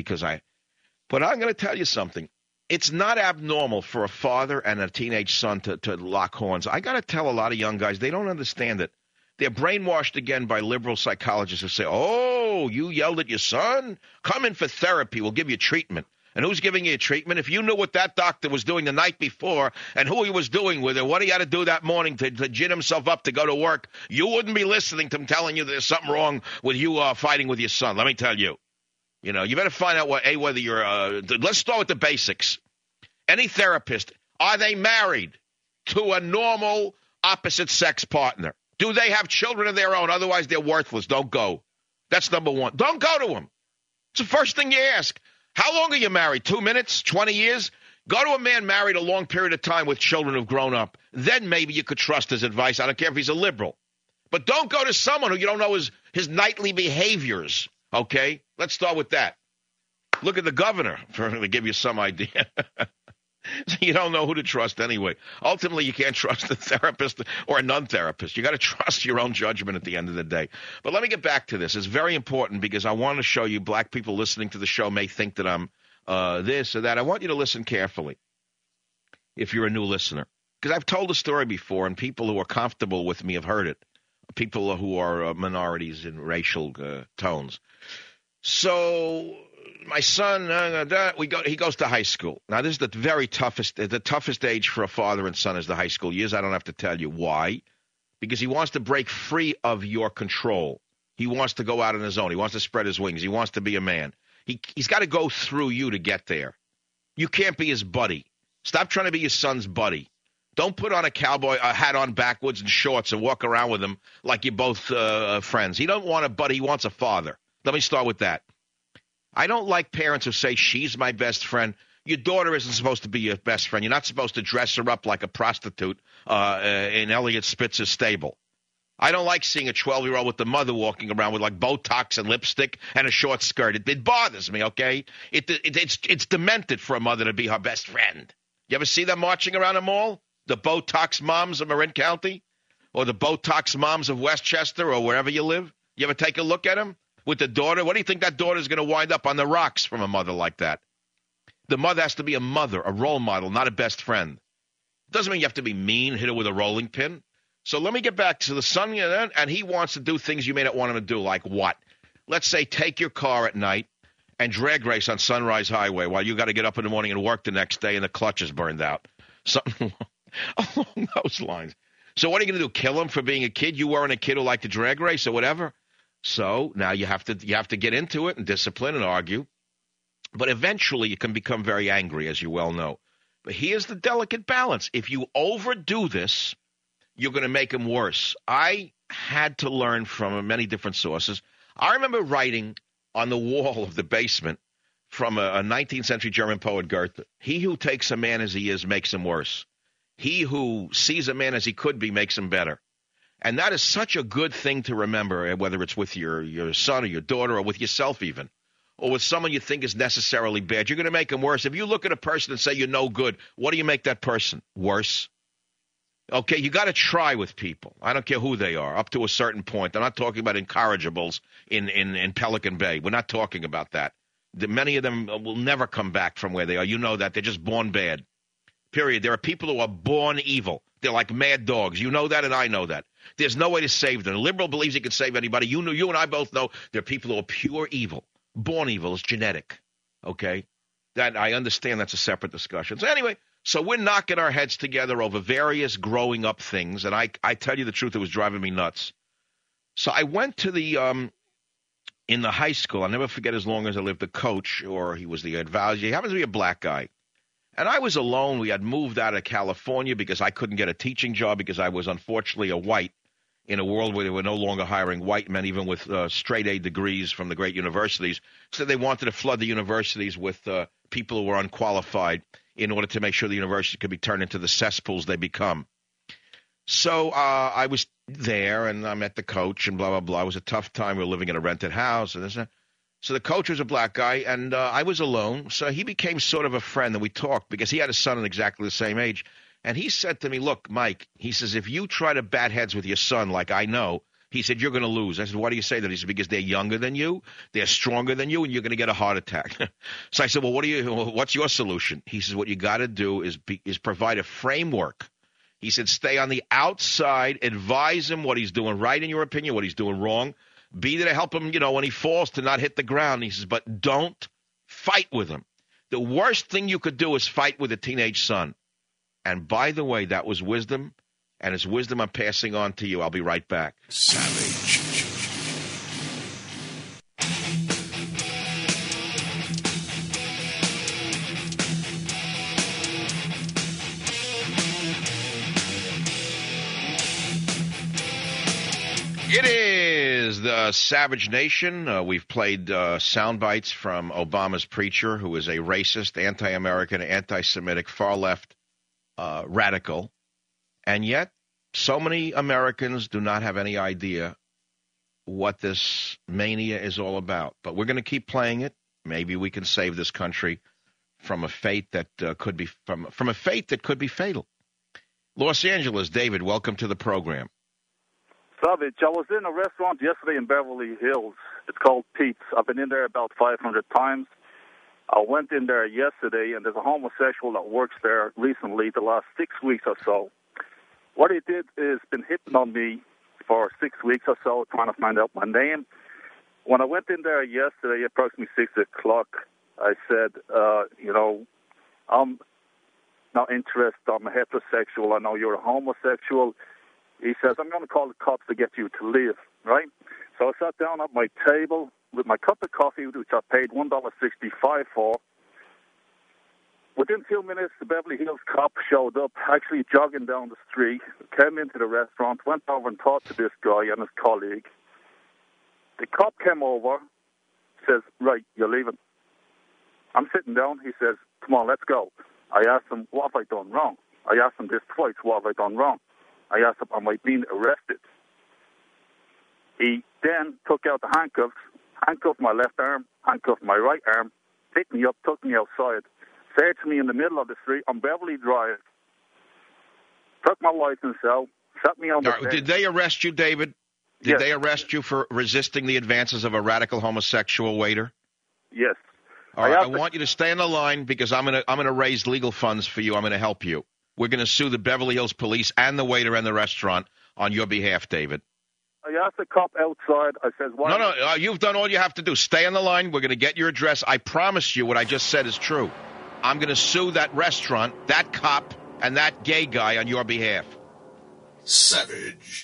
But I'm going to tell you something. It's not abnormal for a father and a teenage son to lock horns. I got to tell a lot of young guys, they don't understand it. They're brainwashed again by liberal psychologists who say, oh, you yelled at your son? Come in for therapy. We'll give you treatment. And who's giving you treatment? If you knew what that doctor was doing the night before and who he was doing with it, what he had to do that morning to gin himself up to go to work, you wouldn't be listening to him telling you there's something wrong with you fighting with your son. Let me tell you. You know, you better find out whether you're let's start with the basics. Any therapist, are they married to a normal opposite sex partner? Do they have children of their own? Otherwise, they're worthless. Don't go. That's number one. Don't go to them. It's the first thing you ask. How long are you married? 2 minutes? 20 years? Go to a man married a long period of time with children who've grown up. Then maybe you could trust his advice. I don't care if he's a liberal. But don't go to someone who you don't know his nightly behaviors. Okay? Let's start with that. Look at the governor to give you some idea. You don't know who to trust anyway. Ultimately, you can't trust a therapist or a non-therapist. You got to trust your own judgment at the end of the day. But let me get back to this. It's very important because I want to show you black people listening to the show may think that I'm this or that. I want you to listen carefully if you're a new listener. Because I've told the story before, and people who are comfortable with me have heard it. People who are minorities in racial tones. So my son, he goes to high school. Now, this is the toughest age for a father and son is the high school years. I don't have to tell you why. Because he wants to break free of your control. He wants to go out on his own. He wants to spread his wings. He wants to be a man. He's got to go through you to get there. You can't be his buddy. Stop trying to be your son's buddy. Don't put on a cowboy hat on backwards and shorts and walk around with him like you're both friends. He don't want a buddy. He wants a father. Let me start with that. I don't like parents who say, she's my best friend. Your daughter isn't supposed to be your best friend. You're not supposed to dress her up like a prostitute in Elliot Spitzer's stable. I don't like seeing a 12-year-old with the mother walking around with like Botox and lipstick and a short skirt. It bothers me, okay? It's demented for a mother to be her best friend. You ever see them marching around a mall? The Botox moms of Marin County? Or the Botox moms of Westchester or wherever you live? You ever take a look at them? With the daughter, what do you think that daughter's going to wind up on the rocks from a mother like that? The mother has to be a mother, a role model, not a best friend. Doesn't mean you have to be mean, hit her with a rolling pin. So let me get back to the son, and he wants to do things you may not want him to do, like what? Let's say take your car at night and drag race on Sunrise Highway while you got to get up in the morning and work the next day and the clutch is burned out. Something along those lines. So what are you going to do, kill him for being a kid? You weren't a kid who liked to drag race or whatever? So now you have to get into it and discipline and argue. But eventually you can become very angry, as you well know. But here's the delicate balance. If you overdo this, you're going to make him worse. I had to learn from many different sources. I remember writing on the wall of the basement from a 19th century German poet, Goethe, he who takes a man as he is makes him worse. He who sees a man as he could be makes him better. And that is such a good thing to remember, whether it's with your son or your daughter or with yourself even, or with someone you think is necessarily bad. You're going to make them worse. If you look at a person and say you're no good, what do you make that person? Worse? Okay, you got to try with people. I don't care who they are, up to a certain point. I'm not talking about incorrigibles in Pelican Bay. We're not talking about that. Many of them will never come back from where they are. You know that. They're just born bad. Period. There are people who are born evil. They're like mad dogs. You know that, and I know that. There's no way to save them. A liberal believes he can save anybody. You and I both know there are people who are pure evil. Born evil is genetic. Okay? That I understand that's a separate discussion. So anyway, so we're knocking our heads together over various growing up things, and I tell you the truth, it was driving me nuts. So I went to in the high school, I'll never forget as long as I lived, the coach, or he was the advisor. He happens to be a black guy. And I was alone. We had moved out of California because I couldn't get a teaching job because I was unfortunately a white in a world where they were no longer hiring white men, even with straight A degrees from the great universities. So they wanted to flood the universities with people who were unqualified in order to make sure the university could be turned into the cesspools they become. So I was there, and I met the coach, and blah, blah, blah. It was a tough time. We were living in a rented house, and this and that. So the coach was a black guy, and I was alone. So he became sort of a friend, and we talked because he had a son at exactly the same age. And he said to me, look, Mike, he says, if you try to bat heads with your son like I know, he said, you're going to lose. I said, why do you say that? He said, because they're younger than you, they're stronger than you, and you're going to get a heart attack. So I said, well, what's your solution? He says, what you got to do is provide a framework. He said, stay on the outside, advise him what he's doing right in your opinion, what he's doing wrong. Be there to help him, when he falls to not hit the ground. He says, but don't fight with him. The worst thing you could do is fight with a teenage son. And by the way, that was wisdom. And it's wisdom I'm passing on to you. I'll be right back. Savage. It is the Savage Nation. We've played sound bites from Obama's preacher, who is a racist, anti-American, anti-Semitic, far-left radical. And yet, so many Americans do not have any idea what this mania is all about. But we're going to keep playing it. Maybe we can save this country from a fate that could be from a fate that could be fatal. Los Angeles, David, welcome to the program. Savage, I was in a restaurant yesterday in Beverly Hills. It's called Pete's. I've been in there about 500 times. I went in there yesterday, and there's a homosexual that works there recently, the last 6 weeks or so. What he did is been hitting on me for 6 weeks or so, trying to find out my name. When I went in there yesterday, approximately 6 o'clock, I said, I'm not interested. I'm a heterosexual. I know you're a homosexual. He says, I'm going to call the cops to get you to leave, right? So I sat down at my table with my cup of coffee, which I paid $1.65 for. Within 2 minutes, the Beverly Hills cop showed up, actually jogging down the street, came into the restaurant, went over and talked to this guy and his colleague. The cop came over, says, right, you're leaving. I'm sitting down. He says, come on, let's go. I asked him, what have I done wrong? I asked him this twice, what have I done wrong? I asked him, am I being arrested? He then took out the handcuffs, handcuffed my left arm, handcuffed my right arm, picked me up, took me outside, searched me in the middle of the street on Beverly Drive, took my license out, sat me on the bed. Did they arrest you, David? Did they arrest you for resisting the advances of a radical homosexual waiter? Yes. All right, I want you to stay on the line because I'm gonna raise legal funds for you. I'm going to help you. We're going to sue the Beverly Hills police and the waiter and the restaurant on your behalf, David. I asked the cop outside. I said, why? No, you've done all you have to do. Stay on the line. We're going to get your address. I promise you what I just said is true. I'm going to sue that restaurant, that cop, and that gay guy on your behalf. Savage.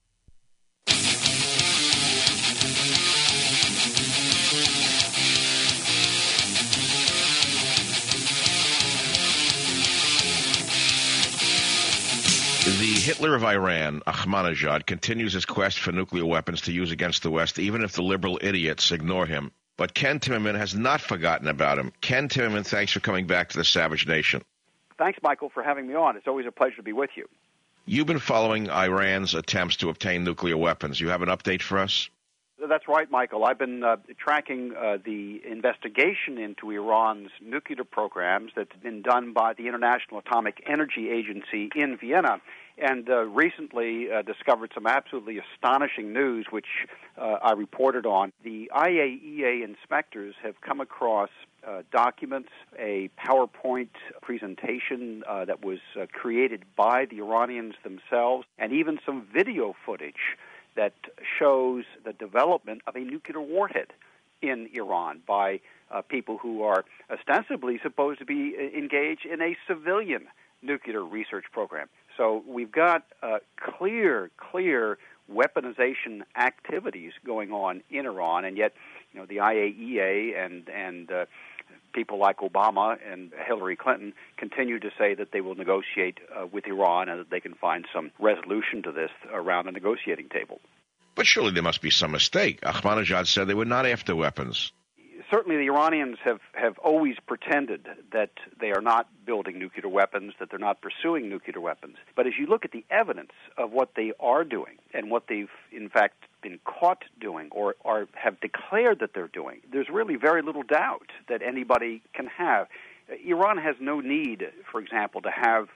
The Hitler of Iran, Ahmadinejad, continues his quest for nuclear weapons to use against the West, even if the liberal idiots ignore him. But Ken Timmerman has not forgotten about him. Ken Timmerman, thanks for coming back to the Savage Nation. Thanks, Michael, for having me on. It's always a pleasure to be with you. You've been following Iran's attempts to obtain nuclear weapons. You have an update for us? That's right, Michael. I've been tracking the investigation into Iran's nuclear programs that's been done by the International Atomic Energy Agency in Vienna, and recently discovered some absolutely astonishing news, which I reported on. The IAEA inspectors have come across documents, a PowerPoint presentation that was created by the Iranians themselves, and even some video footage that shows the development of a nuclear warhead in Iran by people who are ostensibly supposed to be engaged in a civilian nuclear research program. So we've got clear weaponization activities going on in Iran, and yet, the IAEA and people like Obama and Hillary Clinton continue to say that they will negotiate with Iran and that they can find some resolution to this around the negotiating table. But surely there must be some mistake. Ahmadinejad said they were not after weapons. Certainly the Iranians have always pretended that they are not building nuclear weapons, that they're not pursuing nuclear weapons. But as you look at the evidence of what they are doing and what they've, in fact, been caught doing or have declared that they're doing, there's really very little doubt that anybody can have. Iran has no need, for example, to have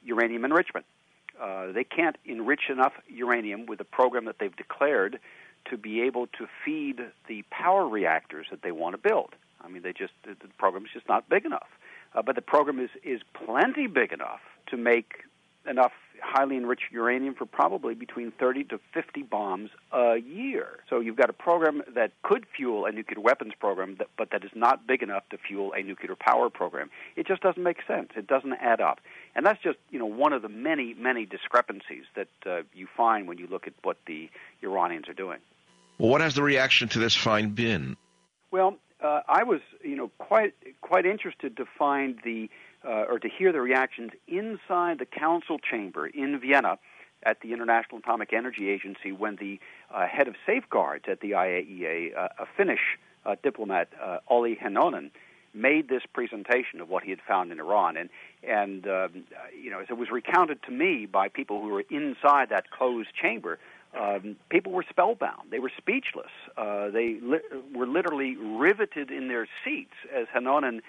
uranium enrichment. They can't enrich enough uranium with the program that they've declared to be able to feed the power reactors that they want to build. I mean, the program is just not big enough. But the program is plenty big enough to make enough highly enriched uranium for probably between 30 to 50 bombs a year. So you've got a program that could fuel a nuclear weapons program, but that is not big enough to fuel a nuclear power program. It just doesn't make sense. It doesn't add up. And that's just, one of the many, many discrepancies that you find when you look at what the Iranians are doing. Well, what has the reaction to this find been? Well, I was, quite interested to find or to hear the reactions inside the council chamber in Vienna at the International Atomic Energy Agency when the head of safeguards at the IAEA, a Finnish diplomat, Olli Heinonen, made this presentation of what he had found in Iran. And as it was recounted to me by people who were inside that closed chamber, people were spellbound. They were speechless. They were literally riveted in their seats as Heinonen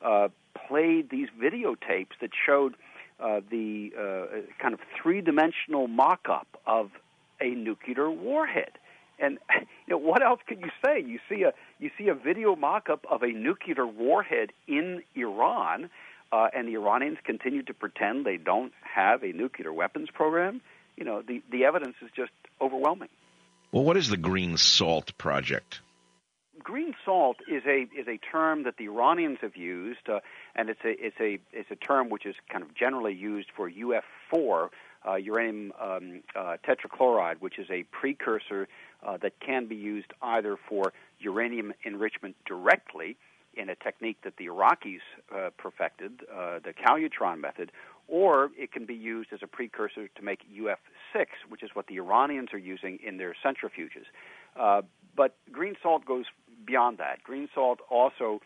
played these videotapes that showed the kind of three-dimensional mock-up of a nuclear warhead. And what else could you say? You see a video mock-up of a nuclear warhead in Iran, and the Iranians continue to pretend they don't have a nuclear weapons program. The evidence is just overwhelming. Well, what is the Green Salt Project? Green salt is a term that the Iranians have used, and it's a term which is kind of generally used for UF4, uranium tetrachloride, which is a precursor that can be used either for uranium enrichment directly in a technique that the Iraqis perfected, the Calutron method, or it can be used as a precursor to make UF6, which is what the Iranians are using in their centrifuges. But green salt goes beyond that. Green salt also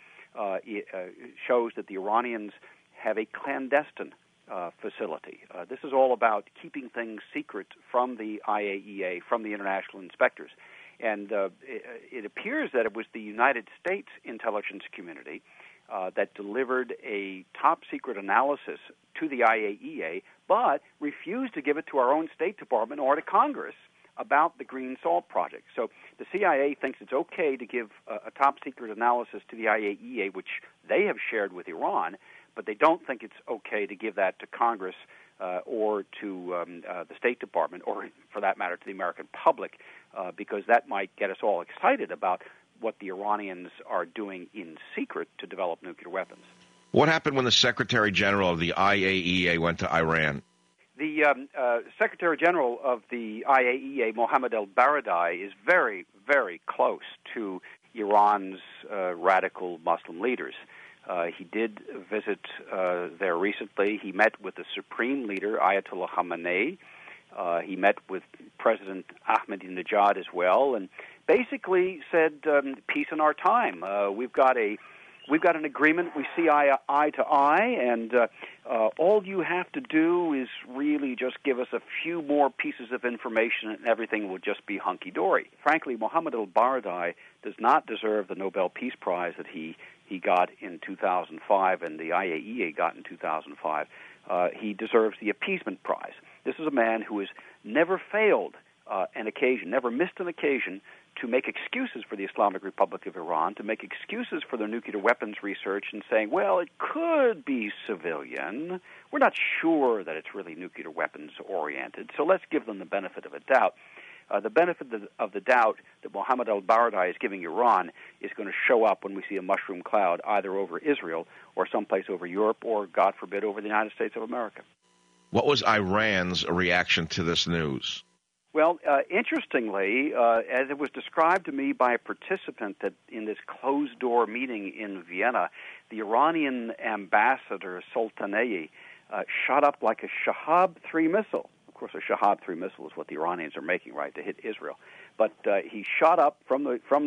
shows that the Iranians have a clandestine facility. This is all about keeping things secret from the IAEA, from the international inspectors. And it appears that it was the United States intelligence community that delivered a top-secret analysis to the IAEA, but refused to give it to our own State Department or to Congress about the Green Salt Project. So the CIA thinks it's okay to give a top-secret analysis to the IAEA, which they have shared with Iran, but they don't think it's okay to give that to Congress or to the State Department, or for that matter to the American public, because that might get us all excited about what the Iranians are doing in secret to develop nuclear weapons. What happened when the Secretary General of the IAEA went to Iran? The Secretary General of the IAEA, Mohammad El-Baradei, is very, very close to Iran's radical Muslim leaders. He did visit there recently. He met with the supreme leader, Ayatollah Khamenei. He met with President Ahmadinejad as well, and basically said, peace in our time. We've got an agreement. We see eye to eye, and all you have to do is really just give us a few more pieces of information, and everything will just be hunky-dory. Frankly, Mohammad El-Baradei does not deserve the Nobel Peace Prize that he got in 2005 and the IAEA got in 2005. He deserves the Appeasement Prize. This is a man who has never failed an occasion, never missed an occasion to make excuses for the Islamic Republic of Iran, to make excuses for their nuclear weapons research and saying, well, it could be civilian. We're not sure that it's really nuclear weapons oriented, so let's give them the benefit of a doubt. The benefit of the doubt that Mohammad El-Baradei is giving Iran is going to show up when we see a mushroom cloud either over Israel or someplace over Europe or, God forbid, over the United States of America. What was Iran's reaction to this news? Well, interestingly, as it was described to me by a participant that in this closed-door meeting in Vienna, the Iranian ambassador, Soltanei, shot up like a Shahab-3 missile. Of course, a Shahab-3 missile is what the Iranians are making, right, to hit Israel. But he shot up from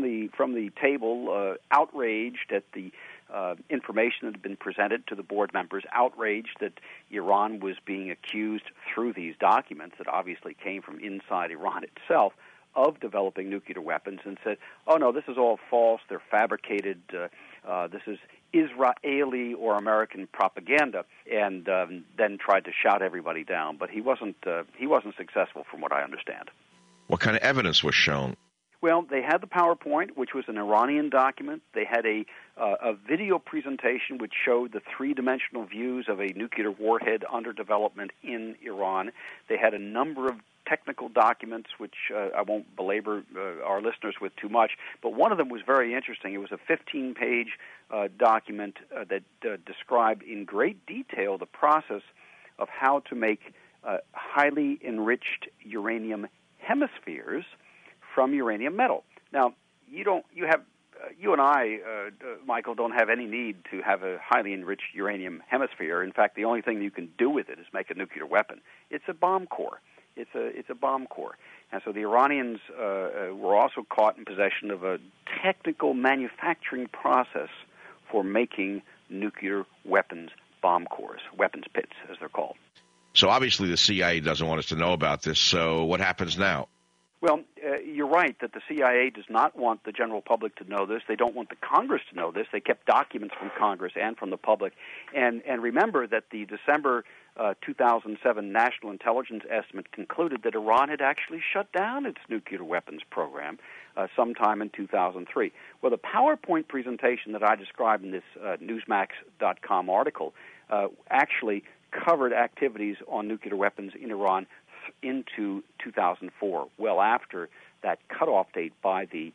the table, outraged at the information that had been presented to the board members, outraged that Iran was being accused through these documents that obviously came from inside Iran itself of developing nuclear weapons and said, oh, no, this is all false, they're fabricated, this is Israeli or American propaganda, and then tried to shout everybody down. But he wasn't successful from what I understand. What kind of evidence was shown? Well, they had the PowerPoint, which was an Iranian document. They had a video presentation which showed the three-dimensional views of a nuclear warhead under development in Iran. They had a number of technical documents, which I won't belabor our listeners with too much, but one of them was very interesting. It was a 15-page document that described in great detail the process of how to make highly enriched uranium hemispheres from uranium metal. Now, you and I, Michael, don't have any need to have a highly enriched uranium hemisphere. In fact, the only thing you can do with it is make a nuclear weapon. It's a bomb core. It's a bomb core. And so the Iranians were also caught in possession of a technical manufacturing process for making nuclear weapons bomb cores, weapons pits, as they're called. So obviously the CIA doesn't want us to know about this, so what happens now? Well, you're right that the CIA does not want the general public to know this. They don't want the Congress to know this. They kept documents from Congress and from the public. And remember that the December 2007 National Intelligence Estimate concluded that Iran had actually shut down its nuclear weapons program sometime in 2003. Well, the PowerPoint presentation that I described in this Newsmax.com article actually covered activities on nuclear weapons in Iran into 2004, well after that cutoff date by the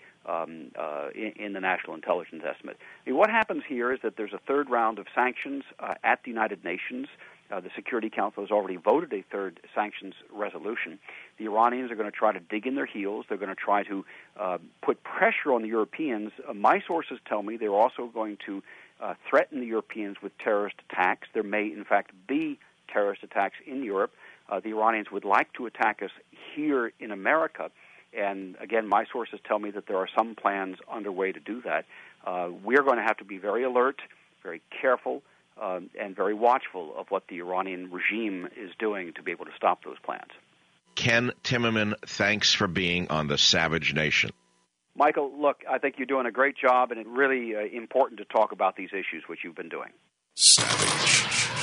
in the National Intelligence Estimate. I mean, what happens here is that there's a third round of sanctions at the United Nations. The Security Council has already voted a third sanctions resolution. The Iranians are going to try to dig in their heels. They're going to try to put pressure on the Europeans. My sources tell me they're also going to threaten the Europeans with terrorist attacks. There may, in fact, be terrorist attacks in Europe. The Iranians would like to attack us here in America. And again, my sources tell me that there are some plans underway to do that. We're going to have to be very alert, very careful, and very watchful of what the Iranian regime is doing to be able to stop those plans. Ken Timmerman, thanks for being on the Savage Nation. Michael, look, I think you're doing a great job, and it's really important to talk about these issues, which you've been doing. Savage.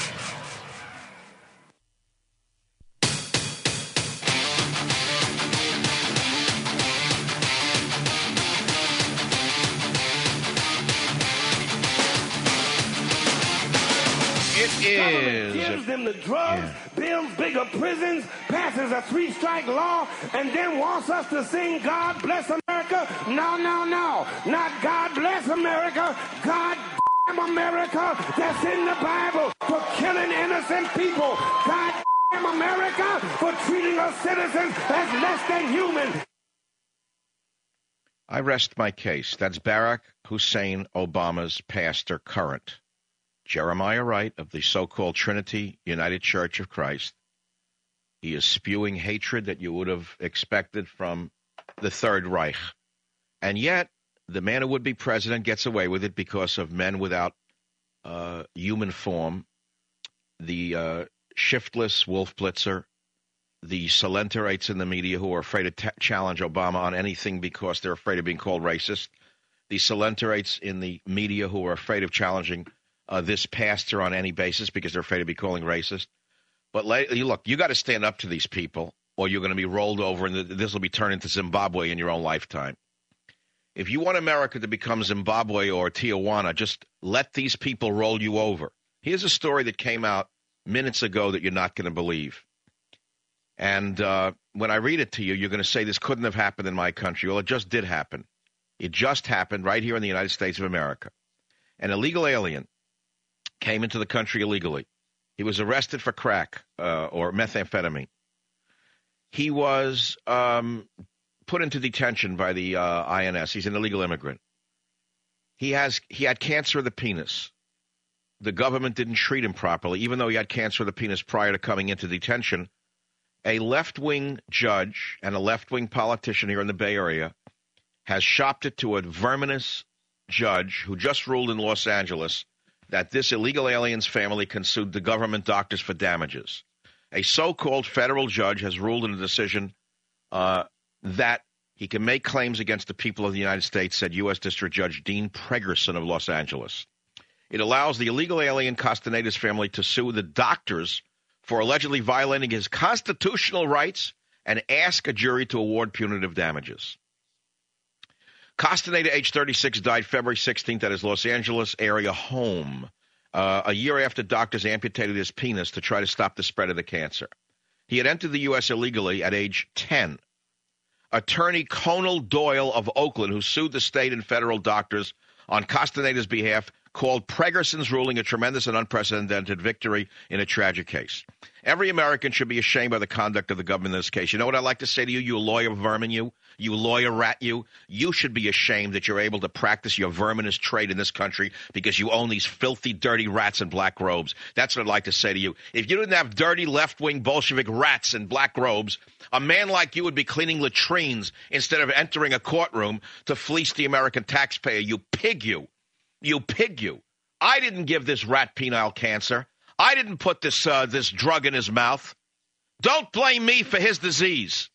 Government gives them the drugs, builds bigger prisons, passes a 3-strike law, and then wants us to sing God Bless America? No, no, no. Not God Bless America. God damn America. That's in the Bible for killing innocent people. God damn America for treating us citizens as less than human. I rest my case. That's Barack Hussein Obama's pastor current. Jeremiah Wright of the so-called Trinity United Church of Christ. He is spewing hatred that you would have expected from the Third Reich. And yet, the man who would be president gets away with it because of men without human form, the shiftless Wolf Blitzer, the Salentarites in the media who are afraid to challenge Obama on anything because they're afraid of being called racist, the Salentarites in the media who are afraid of challenging this pastor on any basis because they're afraid of being calling racist. But look, you got to stand up to these people or you're going to be rolled over and this will be turned into Zimbabwe in your own lifetime. If you want America to become Zimbabwe or Tijuana, just let these people roll you over. Here's a story that came out minutes ago that you're not going to believe. And when I read it to you, you're going to say this couldn't have happened in my country. Well, it just did happen. It just happened right here in the United States of America. An illegal alien came into the country illegally. He was arrested for crack or methamphetamine. He was put into detention by the INS. He's an illegal immigrant. He had cancer of the penis. The government didn't treat him properly, even though he had cancer of the penis prior to coming into detention. A left-wing judge and a left-wing politician here in the Bay Area has shopped it to a verminous judge who just ruled in Los Angeles that this illegal alien's family can sue the government doctors for damages. A so-called federal judge has ruled in a decision that He can make claims against the people of the United States, said U.S. District Judge Dean Pregerson of Los Angeles. It allows the illegal alien Castaneda's family to sue the doctors for allegedly violating his constitutional rights and ask a jury to award punitive damages. Castaneda, age 36, died February 16th at his Los Angeles area home, a year after doctors amputated his penis to try to stop the spread of the cancer. He had entered the U.S. illegally at age 10. Attorney Conal Doyle of Oakland, who sued the state and federal doctors on Castaneda's behalf, called Pregerson's ruling a tremendous and unprecedented victory in a tragic case. Every American should be ashamed by the conduct of the government in this case. You know what I'd like to say to you, you lawyer vermin, you lawyer rat, you should be ashamed that you're able to practice your verminous trade in this country because you own these filthy, dirty rats in black robes. That's what I'd like to say to you. If you didn't have dirty left-wing Bolshevik rats in black robes, a man like you would be cleaning latrines instead of entering a courtroom to fleece the American taxpayer. You pig, you. You pig, you. I didn't give this rat penile cancer. I didn't put this drug in his mouth. Don't blame me for his disease.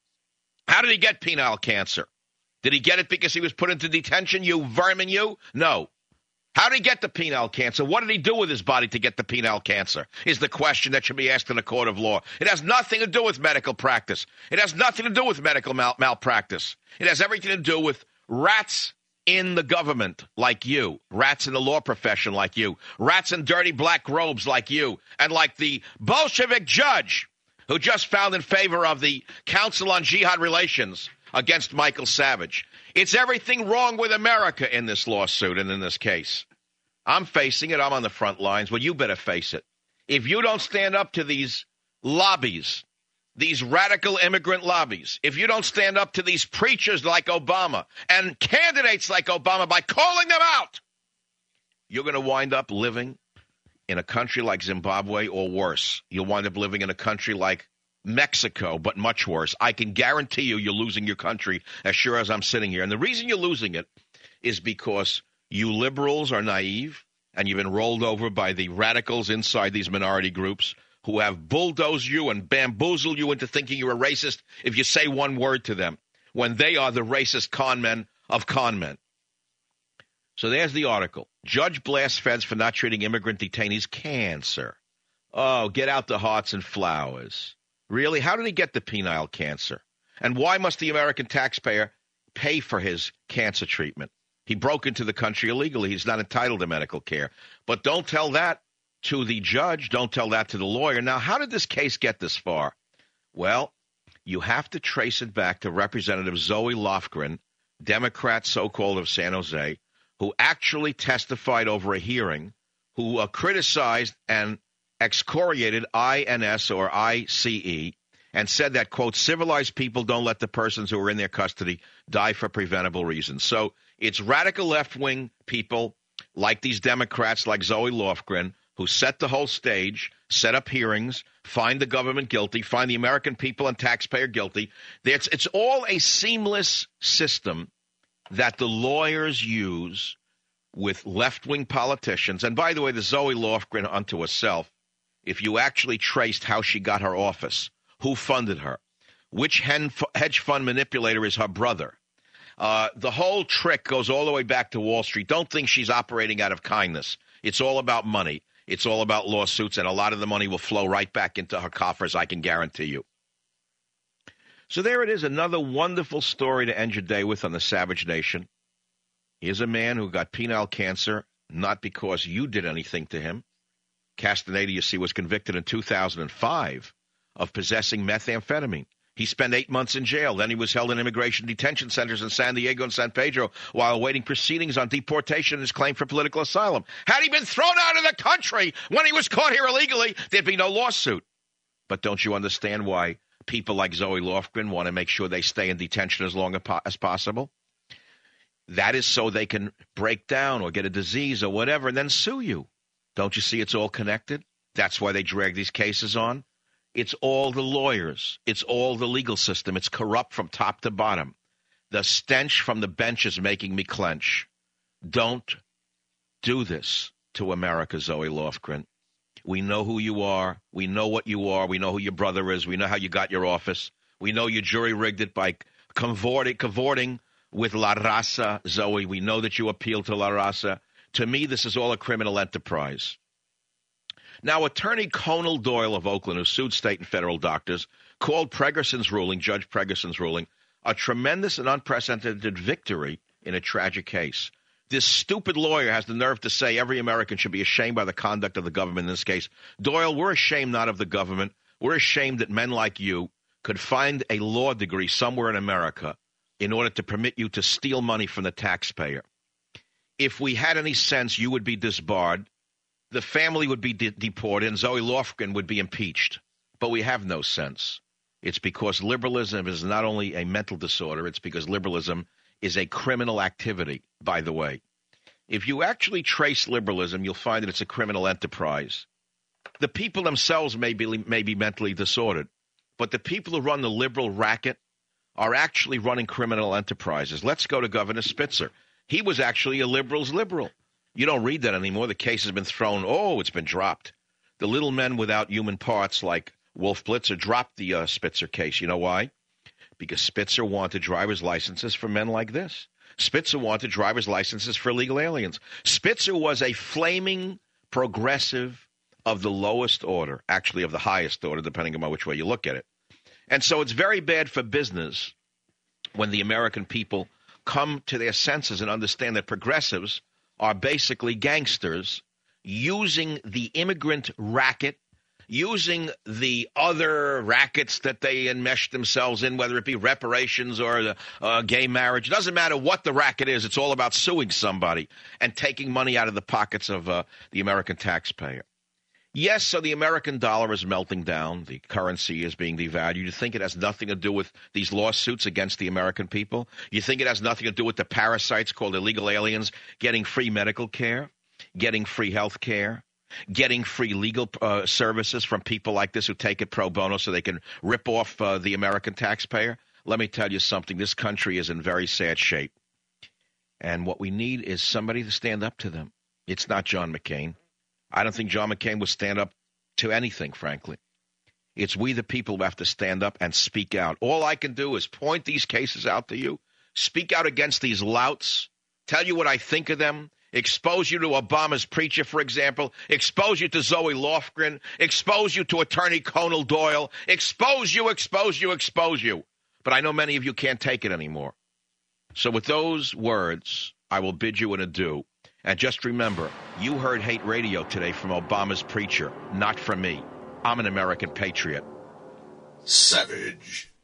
How did he get penile cancer? Did he get it because he was put into detention, you vermin, you? No. How did he get the penile cancer? What did he do with his body to get the penile cancer is the question that should be asked in a court of law. It has nothing to do with medical practice. It has nothing to do with medical malpractice. It has everything to do with rats in the government like you, rats in the law profession like you, rats in dirty black robes like you, and like the Bolshevik judge who just found in favor of the Council on Jihad Relations against Michael Savage. It's everything wrong with America in this lawsuit and in this case. I'm facing it. I'm on the front lines. Well, you better face it. If you don't stand up to these lobbies, these radical immigrant lobbies, if you don't stand up to these preachers like Obama and candidates like Obama by calling them out, you're going to wind up living in a country like Zimbabwe or worse. You'll wind up living in a country like Mexico, but much worse. I can guarantee you're losing your country as sure as I'm sitting here. And the reason you're losing it is because you liberals are naive and you've been rolled over by the radicals inside these minority groups who have bulldozed you and bamboozled you into thinking you're a racist if you say one word to them, when they are the racist con men of con men. So there's the article. Judge blasts feds for not treating immigrant detainees cancer. Oh, get out the hearts and flowers. Really? How did he get the penile cancer? And why must the American taxpayer pay for his cancer treatment? He broke into the country illegally. He's not entitled to medical care. But don't tell that to the judge. Don't tell that to the lawyer. Now, how did this case get this far? Well, you have to trace it back to Representative Zoe Lofgren, Democrat so-called of San Jose, who actually testified over a hearing, who criticized and excoriated INS or ICE and said that, quote, civilized people don't let the persons who are in their custody die for preventable reasons. So it's radical left-wing people like these Democrats, like Zoe Lofgren, who set the whole stage, set up hearings, find the government guilty, find the American people and taxpayer guilty. It's all a seamless system that the lawyers use with left-wing politicians. And by the way, the Zoe Lofgren unto herself, if you actually traced how she got her office, who funded her, which hedge fund manipulator is her brother, the whole trick goes all the way back to Wall Street. Don't think she's operating out of kindness. It's all about money. It's all about lawsuits, and a lot of the money will flow right back into her coffers, I can guarantee you. So there it is, another wonderful story to end your day with on the Savage Nation. Here's a man who got penile cancer, not because you did anything to him. Castaneda, you see, was convicted in 2005 of possessing methamphetamine. He spent 8 months in jail. Then he was held in immigration detention centers in San Diego and San Pedro while awaiting proceedings on deportation and his claim for political asylum. Had he been thrown out of the country when he was caught here illegally, there'd be no lawsuit. But don't you understand why people like Zoe Lofgren want to make sure they stay in detention as long as possible? That is so they can break down or get a disease or whatever and then sue you. Don't you see it's all connected? That's why they drag these cases on. It's all the lawyers. It's all the legal system. It's corrupt from top to bottom. The stench from the bench is making me clench. Don't do this to America, Zoe Lofgren. We know who you are. We know what you are. We know who your brother is. We know how you got your office. We know you jury-rigged it by cavorting with La Raza. Zoe, we know that you appeal to La Raza. To me, this is all a criminal enterprise. Now, Attorney Conal Doyle of Oakland, who sued state and federal doctors, called Pregerson's ruling, Judge Pregerson's ruling, a tremendous and unprecedented victory in a tragic case. This stupid lawyer has the nerve to say every American should be ashamed by the conduct of the government in this case. Doyle, we're ashamed not of the government. We're ashamed that men like you could find a law degree somewhere in America in order to permit you to steal money from the taxpayer. If we had any sense, you would be disbarred, the family would be deported, and Zoe Lofgren would be impeached. But we have no sense. It's because liberalism is not only a mental disorder, it's because liberalism is a criminal activity, by the way. If you actually trace liberalism, you'll find that it's a criminal enterprise. The people themselves may be mentally disordered, but the people who run the liberal racket are actually running criminal enterprises. Let's go to Governor Spitzer. He was actually a liberal's liberal. You don't read that anymore. The case has been thrown. Oh, it's been dropped. The little men without human parts like Wolf Blitzer dropped the Spitzer case. You know why? Because Spitzer wanted driver's licenses for men like this. Spitzer wanted driver's licenses for illegal aliens. Spitzer was a flaming progressive of the lowest order, actually of the highest order, depending on which way you look at it. And so it's very bad for business when the American people come to their senses and understand that progressives are basically gangsters using the immigrant racket, using the other rackets that they enmesh themselves in, whether it be reparations or gay marriage. It doesn't matter what the racket is. It's all about suing somebody and taking money out of the pockets of the American taxpayer. Yes, so the American dollar is melting down. The currency is being devalued. You think it has nothing to do with these lawsuits against the American people? You think it has nothing to do with the parasites called illegal aliens getting free medical care, getting free health care, getting free legal services from people like this who take it pro bono so they can rip off the American taxpayer? Let me tell you something. This country is in very sad shape. And what we need is somebody to stand up to them. It's not John McCain. I don't think John McCain would stand up to anything, frankly. It's we the people who have to stand up and speak out. All I can do is point these cases out to you, speak out against these louts, tell you what I think of them, expose you to Obama's preacher, for example, expose you to Zoe Lofgren, expose you to Attorney Conal Doyle, expose you. But I know many of you can't take it anymore. So with those words, I will bid you an adieu. And just remember, you heard hate radio today from Obama's preacher, not from me. I'm an American patriot. Savage.